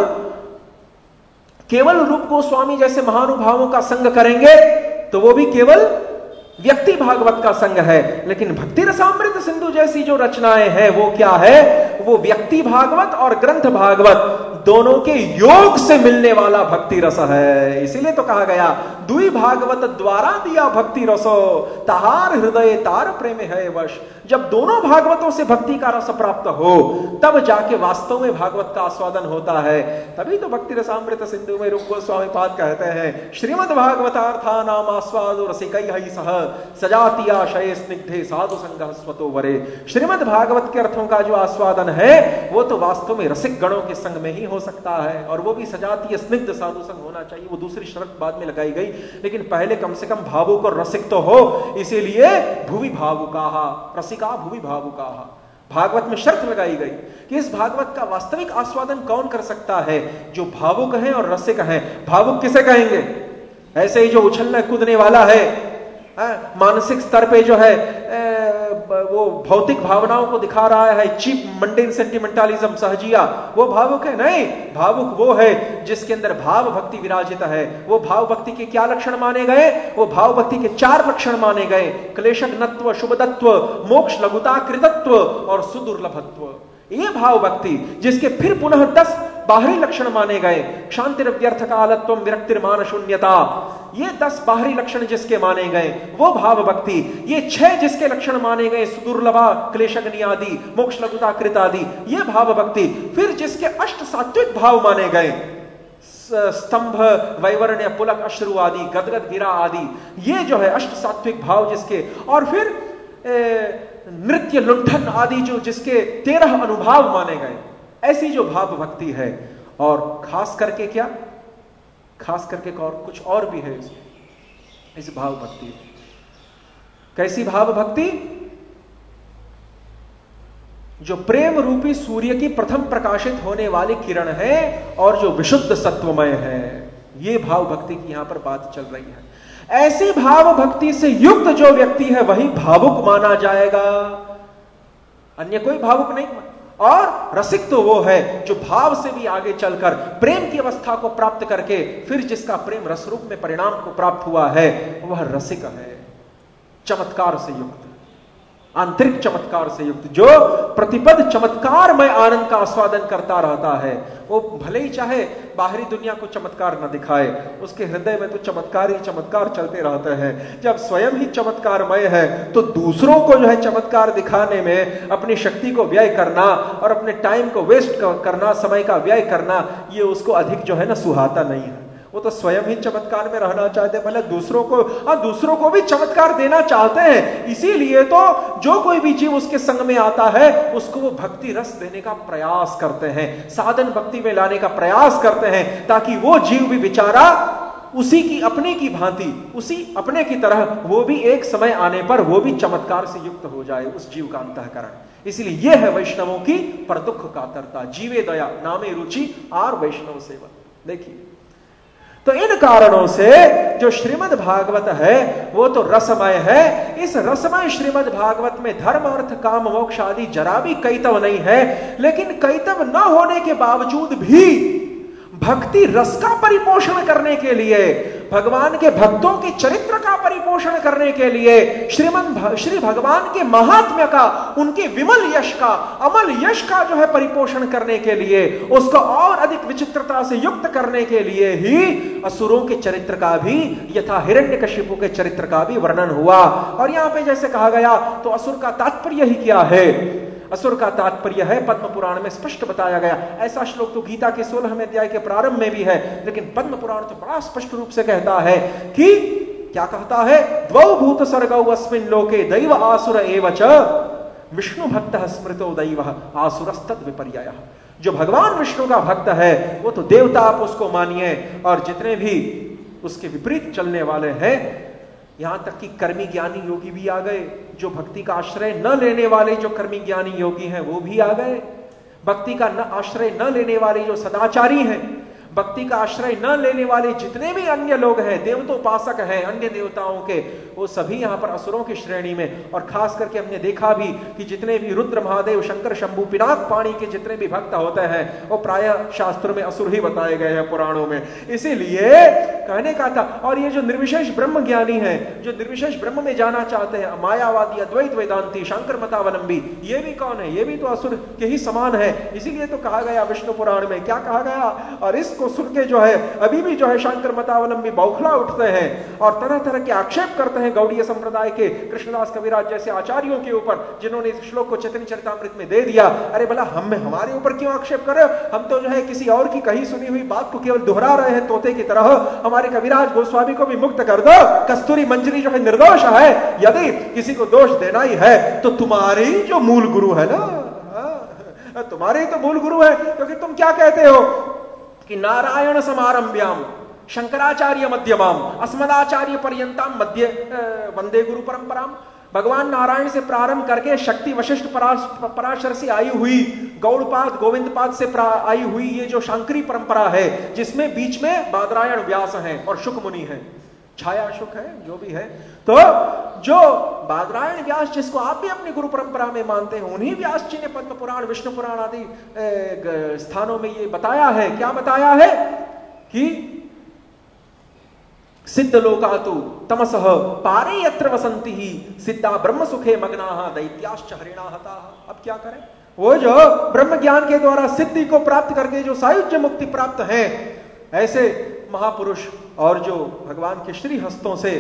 केवल रूप गोस्वामी जैसे महानुभावों का संग करेंगे तो वो भी केवल व्यक्ति भागवत का संग है। लेकिन भक्ति रसामृत सिंधु जैसी जो रचनाएं हैं वो क्या है? वो व्यक्ति भागवत और ग्रंथ भागवत दोनों के योग से मिलने वाला भक्ति रस है। इसीलिए तो कहा गया दुई भागवत द्वारा दिया भक्ति रसो तहार हृदय तार प्रेम है वश। जब दोनों भागवतों से भक्ति का रस प्राप्त हो तब जाके वास्तव में भागवत का आस्वादन होता है। तभी तो भक्ति रसामृत सिंधु में रूप गोस्वामी पाद कहते हैं श्रीमद् भागवतार्था नाम आस्वादो रसिकैः सह सजातिया शये स्निग्धे साधु संगः स्वतो वरे। श्रीमद् भागवत के अर्थों का जो आस्वादन है वो तो वास्तव में रसिक गणों के संग में ही हो सकता है, और वो भी सजातीय स्निग्ध साधु संग होना चाहिए। वो दूसरी शर्त बाद में लगाई गई, लेकिन पहले कम से कम भावुक और रसिक तो हो। इसीलिए भुवि भावुकाः रसिका भुवि भावुकाः, भागवत में शर्त लगाई गई कि इस भागवत का वास्तविक आस्वादन कौन कर सकता है? जो भावुक हैं और रसिक हैं। भावुक किसे कहेंगे? ऐसे ही जो उछलने कूदने वाला है, आ, मानसिक स्तर पे जो है ए, वो भौतिक भावनाओं को दिखा रहा है, चीप मंडेन सेंटिमेंटलिज्म सहजिया, वो भावुक है? नहीं, भावुक वो है जिसके अंदर भाव भक्ति विराजित है। वो भाव भक्ति के क्या लक्षण माने गए? वो भाव भक्ति के चार लक्षण माने गए, क्लेशघ्नत्व, शुभदत्व, मोक्ष लघुता, कृतत्व और सुदुर्लभत्व। ये भाव भक्ति जिसके फिर पुनः दस बाहरी लक्षण माने गए, शांतिरव्यर्थ कालत्वम विरक्तिर्मान शून्यता, ये दस बाहरी लक्षण जिसके माने गए वो भाव भक्ति। ये छह जिसके लक्षण माने गए, सुदुर्लभा, क्लेशग्नि आदि, मोक्ष लघुता, कृत आदि, ये भाव भक्ति। फिर जिसके अष्ट सात्विक भाव माने गए, स्तंभ, वैवर्ण्य, पुलक, अश्रु आदि, गदगद, गिरा आदि, ये जो है अष्ट सात्विक भाव जिसके। और फिर ए, नृत्य, लुंठन आदि जो जिसके तेरह अनुभाव माने गए, ऐसी जो भाव भक्ति है। और खास करके क्या? खास करके और कुछ और भी है इस भाव भक्ति। कैसी भाव भक्ति? जो प्रेम रूपी सूर्य की प्रथम प्रकाशित होने वाली किरण है और जो विशुद्ध सत्वमय है, ये भाव भक्ति की यहां पर बात चल रही है। ऐसी भाव भक्ति से युक्त जो व्यक्ति है वही भावुक माना जाएगा, अन्य कोई भावुक नहीं। और रसिक तो वो है जो भाव से भी आगे चलकर प्रेम की अवस्था को प्राप्त करके फिर जिसका प्रेम रस रूप में परिणाम को प्राप्त हुआ है वह रसिक है, चमत्कार से युक्त। आंतरिक चमत्कार से युक्त, जो प्रतिपद चमत्कार में आनंद का आस्वादन करता रहता है। वो भले ही चाहे बाहरी दुनिया को चमत्कार न दिखाए, उसके हृदय में तो चमत्कार ही चमत्कार चलते रहते हैं। जब स्वयं ही चमत्कारमय है तो दूसरों को जो है चमत्कार दिखाने में अपनी शक्ति को व्यय करना और अपने टाइम को वेस्ट करना, समय का व्यय करना, ये उसको अधिक जो है ना सुहाता नहीं है। वो तो स्वयं ही चमत्कार में रहना चाहते हैं, भले दूसरों को, हाँ दूसरों को भी चमत्कार देना चाहते हैं। इसीलिए तो जो कोई भी जीव उसके संग में आता है उसको वो भक्ति रस देने का प्रयास करते हैं, साधन भक्ति में लाने का प्रयास करते हैं, ताकि वो जीव भी बेचारा उसी की अपने की भांति, उसी अपने की तरह वो भी एक समय आने पर वो भी चमत्कार से युक्त हो जाए, उस जीव का अंतःकरण। इसलिए यह है वैष्णवों की परदुख कातरता। जीवे दया नामे रुचि आर वैष्णव सेवा। देखिए, तो इन कारणों से जो श्रीमद् भागवत है वो तो रसमय है। इस रसमय श्रीमद् भागवत में धर्म अर्थ काम मोक्ष आदि जरा भी कैतव नहीं है, लेकिन कैतव न होने के बावजूद भी भक्ति रस का परिपोषण करने के लिए, भगवान के भक्तों के चरित्र का परिपोषण करने के लिए, श्रीमन श्री भगवान के महात्म्य का, उनके विमल यश का, अमल यश का जो है परिपोषण करने के लिए, उसको और अधिक विचित्रता से युक्त करने के लिए ही असुरों के चरित्र का भी, यथा हिरण्यकशिपु के चरित्र का भी वर्णन हुआ। और यहां पे जैसे कहा गया, तो असुर का तात्पर्य ही क्या है? असुर का तात्पर्य है, पद्म पुराण में स्पष्ट बताया गया। ऐसा श्लोक तो गीता के सोलहवें अध्याय के प्रारंभ में भी है, लेकिन पद्म पुराण तो बड़ा स्पष्ट रूप से कहता है कि क्या कहता है? द्वौ भूत सर्गौ अस्मिन् लोके दैव आसुर एव च विष्णु भक्तः स्मृतो दैवः आसुरस्तद विपर्ययः। जो भगवान विष्णु का भक्त है वो तो देवता, आप उसको मानिए, और जितने भी उसके विपरीत चलने वाले हैं, यहां तक कि कर्मी ज्ञानी योगी भी आ गए, जो भक्ति का आश्रय न लेने वाले जो कर्मी ज्ञानी योगी हैं वो भी आ गए, भक्ति का न आश्रय न लेने वाले जो सदाचारी हैं, भक्ति का आश्रय न लेने वाले जितने भी अन्य लोग हैं, देवतोपासक हैं, अन्य देवताओं के, वो सभी यहां पर असुरों की श्रेणी में। और खास करके हमने देखा भी कि जितने भी रुद्र महादेव, शंकर, शंभु, पिनाक पाणी के जितने भी भक्त होते हैं वो प्रायः शास्त्रों में असुर ही बताए गए हैं, पुराणों में। इसीलिए कहने का था, और ये जो निर्विशेष ब्रह्म ज्ञानी है, जो निर्विशेष ब्रह्म में जाना चाहते हैं, मायावादी, अद्वैत वेदांती, शंकर मतावलंबी, ये भी कौन है? ये भी तो असुर के ही समान है। इसीलिए तो कहा गया विष्णु पुराण में, क्या कहा गया? और इसको सुन के जो है अभी भी जो है शंकर मतावलंबी बौखला उठते हैं और तरह तरह के आक्षेप करते हैं गौड़ीय संप्रदाय के, कृष्णदास कविराज जैसे आचार्यों के ऊपर, जिन्होंने इस श्लोक को चैतन्य चरितामृत में दे दिया। अरे भला हम हमारे ऊपर क्यों आक्षेप कर रहे हो? हम तो जो है किसी और की कही सुनी हुई बात को केवल दोहरा रहे हैं तोते की तरह। हमारे कविराज गोस्वामी को भी मुक्त कर दो। कस्तूरी मंजरी जो है निर्दोष है। यदि किसी को दोष देना ही है तो तुम्हारे ही जो मूल गुरु है ना, तुम्हारे ही तो मूल गुरु है, क्योंकि तुम क्या कहते हो कि नारायण समारंभ्याम शंकराचार्य मध्यमाम अस्मदाचार्य पर्यंताम मध्य वंदे गुरु परंपराम। भगवान नारायण से प्रारंभ करके शक्ति वशिष्ठ पराशर से आई हुई, गौड़पाद गोविंदपाद से आई हुई ये जो शांकरी परंपरा है, जिसमें बीच में बादरायण व्यास हैं और शुक मुनि हैं, छाया शुक है, जो भी है। तो जो बादरायण व्यास जिसको आप भी अपनी गुरु परंपरा में मानते हैं, उन्हीं व्यास जी ने पद्म पुराण, विष्णु पुराण आदि स्थानों में ये बताया है। क्या बताया है? कि सिद्ध लोकातु तमसः पारे यत्र वसंति ही सिद्धा ब्रह्म सुखे मग्नाः दैत्याश्च हरिणाहताः। अब क्या करें? वो जो ब्रह्म ज्ञान के द्वारा सिद्धि को प्राप्त करके जो सायुज्य मुक्ति प्राप्त है, ऐसे महापुरुष और जो भगवान के श्री हस्तों से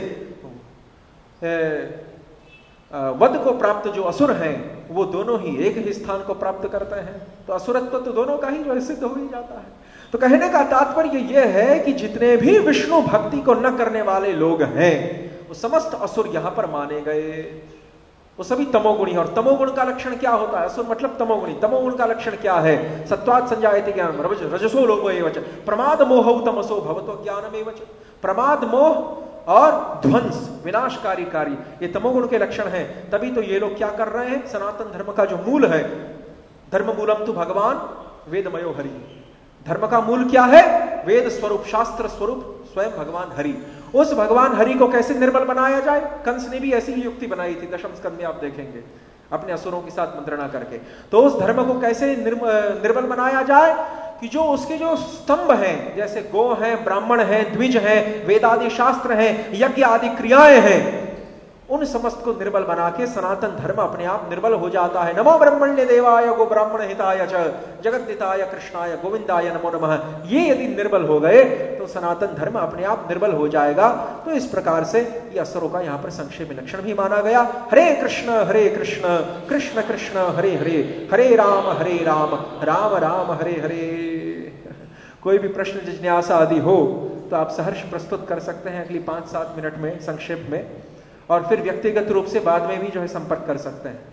वध को प्राप्त जो असुर हैं, वो दोनों ही एक ही स्थान को प्राप्त करते हैं। तो असुरत्व तो दोनों का ही जो है सिद्ध हो ही जाता है। तो कहने का तात्पर्य यह है कि जितने भी विष्णु भक्ति को न करने वाले लोग हैं, वो समस्त असुर यहां पर माने गए। वो सभी तमोगुणी। और तमोगुण का लक्षण क्या होता है? असुर मतलब तमोगुणी। तमोगुण का लक्षण क्या है? सत्वात् संजायते ज्ञानम रजसो लोभो एव च प्रमाद मोहौ तमसो भवतो ज्ञानमेव च। प्रमाद, मोह और ध्वंस, विनाशकारी कार्य, ये तमोगुण के लक्षण हैं। तभी तो ये लोग क्या कर रहे हैं? सनातन धर्म का जो मूल है, धर्म मूलम तो भगवान वेदमयो हरि। धर्म का मूल क्या है? वेद स्वरूप, शास्त्र स्वरूप स्वयं भगवान हरि। उस भगवान हरि को कैसे निर्मल बनाया जाए? कंस ने भी ऐसी ही युक्ति बनाई थी, दशम स्कंद में आप देखेंगे, अपने असुरों के साथ मंत्रणा करके। तो उस धर्म को कैसे निर्मल बनाया जाए? कि जो उसके जो स्तंभ हैं, जैसे गो हैं, ब्राह्मण हैं, द्विज हैं, वेदादि शास्त्र हैं, यज्ञ आदि क्रियाएं हैं, उन समस्त को निर्बल बना के सनातन धर्म अपने आप निर्बल हो जाता है। नमो ब्रह्मण्य देवाय गो ब्राह्मण हिताय च जगद्दिताय कृष्णाय गोविंदाय नमो नमः। ये यदि निर्बल हो गए तो सनातन धर्म अपने आप निर्बल हो जाएगा। तो इस प्रकार से ये असुरों का यहां पर संक्षेप में लक्षण भी माना गया। हरे कृष्ण हरे कृष्ण कृष्ण कृष्ण हरे हरे, हरे राम हरे राम राम राम हरे हरे। कोई भी प्रश्न जिज्ञासा आदि हो तो आप सहर्ष प्रस्तुत कर सकते हैं अगली पांच सात मिनट में संक्षेप में, और फिर व्यक्तिगत रूप से बाद में भी जो है संपर्क कर सकते हैं।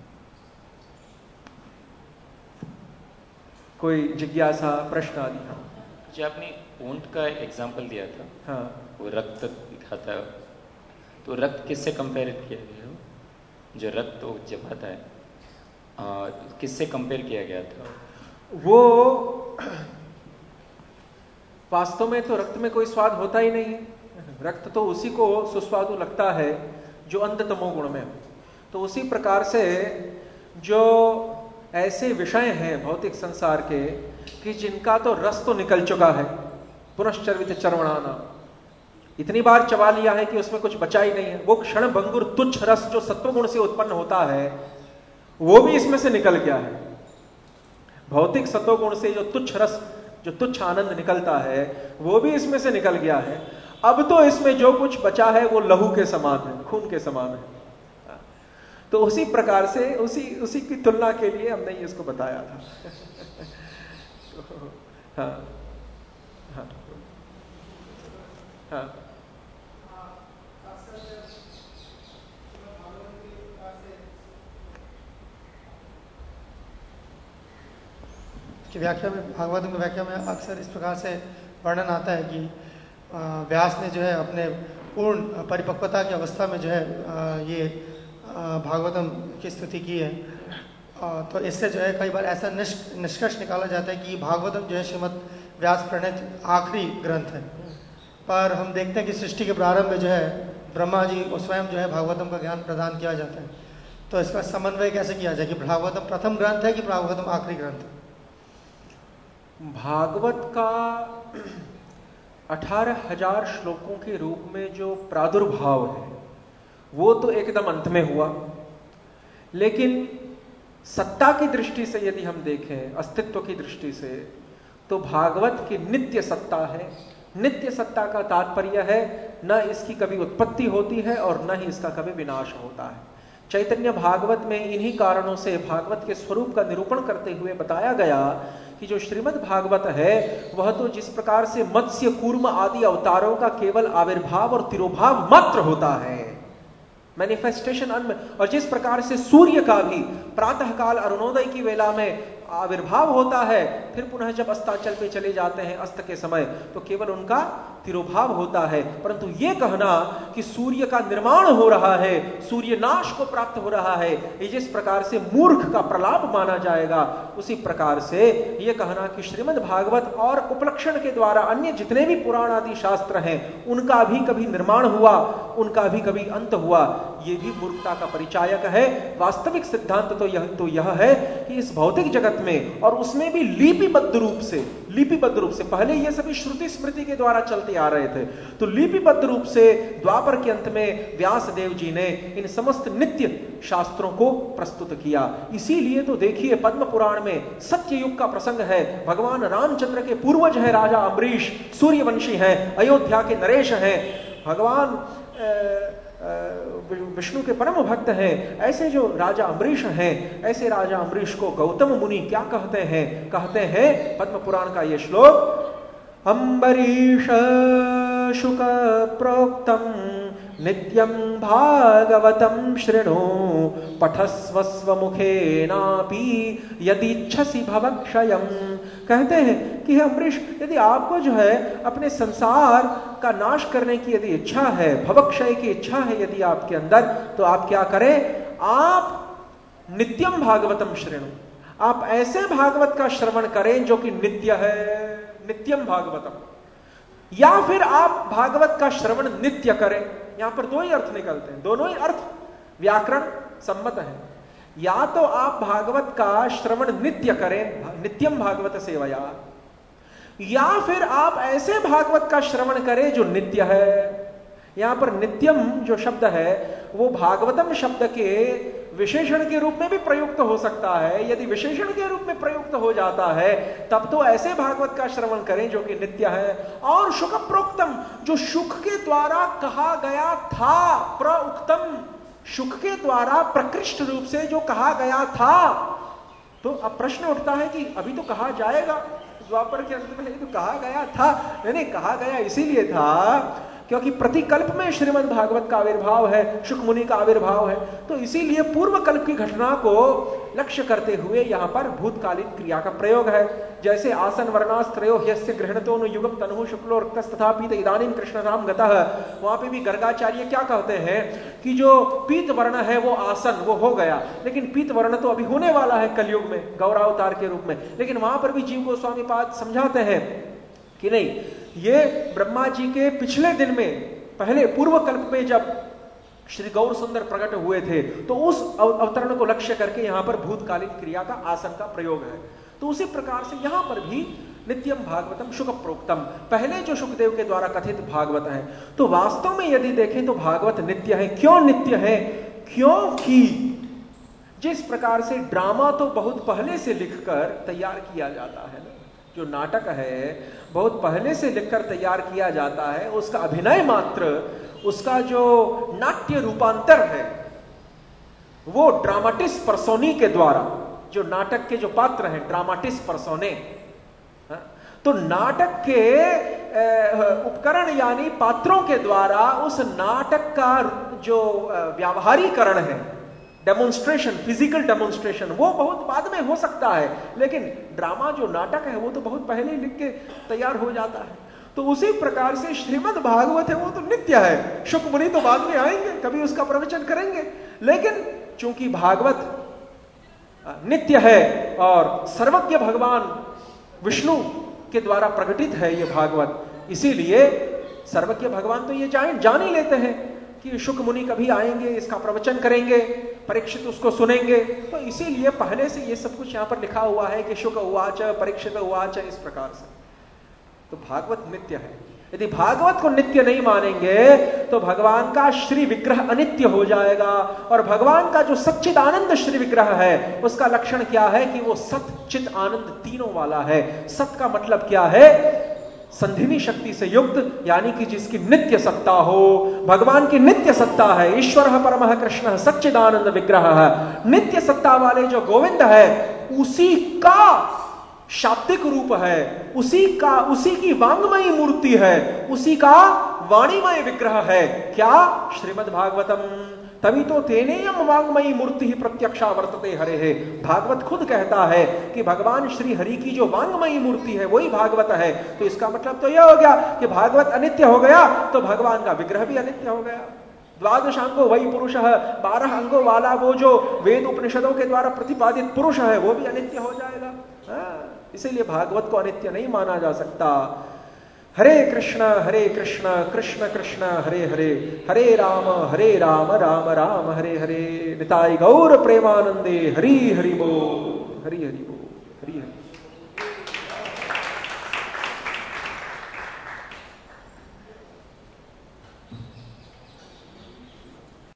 कोई जिज्ञासा प्रश्न आदि? हाँ, जो आपने ऊंट का एग्जाम्पल दिया था, हाँ, वो रक्त खाता है, तो रक्त किससे कंपेयर किया गया? जो रक्त वो जब आता है आ, किससे कंपेयर किया गया था? वो वास्तव में तो रक्त में कोई स्वाद होता ही नहीं है। रक्त तो उसी को सुस्वादु लगता है जो अंध तमो गुण में हो। तो उसी प्रकार से जो ऐसे विषय हैं भौतिक संसार के कि जिनका तो रस तो निकल चुका है, पुनश्चर्वित चर्वणाना, इतनी बार चबा लिया है कि उसमें कुछ बचा ही नहीं है। वो क्षण भंगुर तुच्छ रस जो सत्वगुण से उत्पन्न होता है वो भी इसमें से निकल गया है। भौतिक सत्वगुण से जो तुच्छ रस, जो तुच्छ आनंद निकलता है वो भी इसमें से निकल गया है। अब तो इसमें जो कुछ बचा है वो लहू के समान है, खून के समान है। तो उसी प्रकार से उसी उसी की तुलना के लिए हमने इसको बताया था। हाँ हाँ हाँ कि व्याख्या में, भागवत में व्याख्या में अक्सर इस प्रकार से वर्णन आता है कि व्यास ने जो है अपने पूर्ण परिपक्वता की अवस्था में जो है ये भागवतम की स्तुति की है। तो इससे जो है कई बार ऐसा निष्कर्ष निकाला जाता है कि भागवतम जो है श्रीमद् व्यास प्रणीत आखिरी ग्रंथ है। पर हम देखते हैं कि सृष्टि के प्रारंभ में जो है ब्रह्मा जी को स्वयं जो है भागवतम का ज्ञान प्रदान किया जाता है। तो इसका समन्वय कैसे किया जाए कि भागवतम प्रथम ग्रंथ है कि भागवतम आखिरी ग्रंथ है? भागवत का अठारह हजार श्लोकों के रूप में जो प्रादुर्भाव है वो तो एकदम अंत में हुआ, लेकिन सत्ता की दृष्टि से यदि हम देखें, अस्तित्व की दृष्टि से, तो भागवत की नित्य सत्ता है। नित्य सत्ता का तात्पर्य है न इसकी कभी उत्पत्ति होती है और न ही इसका कभी विनाश होता है। चैतन्य भागवत में इन्हीं कारणों से भागवत के स्वरूप का निरूपण करते हुए बताया गया कि जो श्रीमद् भागवत है वह तो जिस प्रकार से मत्स्य कूर्म आदि अवतारों का केवल आविर्भाव और तिरोभाव मात्र होता है, मैनिफेस्टेशन अन, और जिस प्रकार से सूर्य का भी प्रातः काल अरुणोदय की वेला में आविर्भाव होता है, फिर पुनः जब अस्ताचल पे चले जाते हैं अस्त के समय तो केवल उनका तिरोभाव होता है। परंतु ये कहना कि सूर्य का निर्माण हो रहा है, सूर्य नाश को प्राप्त हो रहा है, ये जिस प्रकार से मूर्ख का प्रलाप माना जाएगा, उसी प्रकार से ये कहना कि श्रीमद् भागवत और उपलक्षण के द्वारा अन्य जितने भी पुराण आदि शास्त्र हैं उनका भी कभी निर्माण हुआ, उनका भी कभी अंत हुआ, ये भी मूर्खता का परिचायक है। वास्तविक सिद्धांत तो यह तो यह है कि इस भौतिक जगत में, और उसमें भी लिपिबद्ध रूप से, लिपिबद्ध रूप से, पहले ये सभी श्रुति स्मृति के द्वारा चलते आ रहे थे, तो लिपिबद्ध रूप से द्वापर के अंत में व्यास देव जी ने इन समस्त नित्य शास्त्रों को प्रस्तुत किया। इसीलिए तो देखिए पद्म पुराण में सत्य युग का प्रसंग है, भगवान रामचंद्र के पूर्वज है राजा अम्बरीश, सूर्यवंशी हैं, अयोध्या के नरेश हैं, भगवान विष्णु के परम भक्त हैं, ऐसे जो राजा अम्बरीश हैं, ऐसे राजा अम्बरीश को गौतम मुनि क्या कहते हैं? कहते हैं पद्म पुराण का ये श्लोक, अम्बरीश शुक प्रोक्तम नित्यं भागवतं शृणु पठस्व मुखेनापि यदिच्छसि भवक्षयम्। कहते हैं कि हे अम्बरीश, यदि आपको जो है अपने संसार का नाश करने की यदि इच्छा है, भवक्षय की इच्छा है यदि आपके अंदर, तो आप क्या करें? आप नित्यम भागवतम शृणु, आप ऐसे भागवत का श्रवण करें जो कि नित्य है, नित्यम भागवतम, या फिर आप भागवत का श्रवण नित्य करें। यहां पर दो ही अर्थ निकलते हैं, दोनों ही अर्थ व्याकरण सम्मत है। या तो आप भागवत का श्रवण नित्य करें, नित्यम भागवत सेवया, या फिर आप ऐसे भागवत का श्रवण करें जो नित्य है। यहां पर नित्यम जो शब्द है वो भागवतम शब्द के विशेषण के रूप में भी प्रयुक्त हो सकता है। यदि विशेषण के रूप में प्रयुक्त हो जाता है तब तो ऐसे भागवत का श्रवण करें जो कि नित्य है। और शुक प्रोक्तम, जो शुक के द्वारा कहा गया था, प्रउक्तम, शुक के द्वारा प्रकृष्ट रूप से जो कहा गया था। तो अब प्रश्न उठता है कि अभी तो कहा जाएगा, द्वापर के अंत में तो कहा गया था। नहीं, कहा गया इसीलिए था क्योंकि प्रतिकल्प में श्रीमद् भागवत का आविर्भाव है, शुक मुनि का आविर्भाव है। तो इसीलिए पूर्व कल्प की घटना को लक्ष्य करते हुए यहां पर भूतकालीन क्रिया का प्रयोग है। जैसे आसन वर्णास्त्रयो ह्यस्य गृहणतो नु युगम तनु शुक्लो रक्तस्तथा पीत इदानीं कृष्णधाम गतः। वहां पे भी गर्गाचार्य क्या कहते हैं कि जो पीत वर्ण है वो आसन वो हो गया, लेकिन पीत वर्ण तो अभी होने वाला है कलयुग में गौरावतार के रूप में। लेकिन वहां पर भी जीव गोस्वामी पाद समझाते हैं कि नहीं, ये ब्रह्मा जी के पिछले दिन में, पहले पूर्व कल्प में जब श्री गौर सुंदर प्रकट हुए थे तो उस अवतरण को लक्ष्य करके यहां पर भूतकालीन क्रिया का आसन का प्रयोग है। तो उसी प्रकार से यहां पर भी नित्यम भागवतम शुक प्रोक्तम, पहले जो शुकदेव के द्वारा कथित भागवत है। तो वास्तव में यदि देखें तो भागवत नित्य है। क्यों नित्य है? क्योंकि जिस प्रकार से ड्रामा तो बहुत पहले से लिखकर तैयार किया जाता है, जो नाटक है बहुत पहले से लिखकर तैयार किया जाता है, उसका अभिनय मात्र, उसका जो नाट्य रूपांतर है वो ड्रामाटिस पर्सोनी के द्वारा, जो नाटक के जो पात्र हैं ड्रामाटिस पर्सोने, तो नाटक के उपकरण यानी पात्रों के द्वारा उस नाटक का जो व्यावहारीकरण है, डेमोन्स्ट्रेशन, फिजिकल डेमोन्स्ट्रेशन, वो बहुत बाद में हो सकता है। लेकिन ड्रामा जो नाटक है वो तो बहुत पहले ही लिख के तैयार हो जाता है। तो उसी प्रकार से श्रीमद् भागवत है वो तो नित्य है। शुक मुनि तो बाद में आएंगे, कभी उसका प्रवचन करेंगे, लेकिन चूंकि भागवत नित्य है और सर्वज्ञ भगवान विष्णु के द्वारा प्रकटित है ये भागवत, इसीलिए सर्वज्ञ भगवान तो ये जान जान ही लेते हैं कि शुक मुनि कभी आएंगे, इसका प्रवचन करेंगे, परीक्षित उसको सुनेंगे। तो इसीलिए पहले से ये सब कुछ यहां पर लिखा हुआ है कि शुक उवाच परीक्षित उवाच, इस प्रकार से। तो भागवत नित्य है। यदि भागवत को नित्य नहीं मानेंगे तो भगवान का श्री विग्रह अनित्य हो जाएगा। और भगवान का जो सच्चिदानंद श्री विग्रह है उसका लक्षण क्या है कि वो सत चित आनंद तीनों वाला है। सत का मतलब क्या है? संधिनी शक्ति से युक्त, यानी कि जिसकी नित्य सत्ता हो। भगवान की नित्य सत्ता है। ईश्वर परमः कृष्ण सच्चिदानंद विग्रह है। नित्य सत्ता वाले जो गोविंद है उसी का शाब्दिक रूप है, उसी का, उसी की वांगमयी मूर्ति है, उसी का वाणीमय विग्रह है। क्या? श्रीमद् भागवतम। तभी तो तेनेयम वांगमयी मूर्ति ही प्रत्यक्षा वर्तते हरे है। भागवत खुद कहता है कि भगवान श्री हरि की जो वांगमयी मूर्ति है वही भागवत है। तो इसका मतलब तो यह हो गया कि भागवत अनित्य हो गया तो भगवान का विग्रह भी अनित्य हो गया। द्वादश अंगो वही पुरुष है, बारह अंगों वाला वो जो वेद उपनिषदों के द्वारा प्रतिपादित पुरुष है वो भी अनित्य हो जाएगा। इसीलिए भागवत को अनित्य नहीं माना जा सकता। हरे कृष्ण हरे कृष्ण कृष्ण कृष्ण हरे हरे, हरे राम हरे राम राम राम हरे हरे। निताई गौर प्रेमानंदे हरि हरि बोल, हरि हरि बोल, हरि हरि।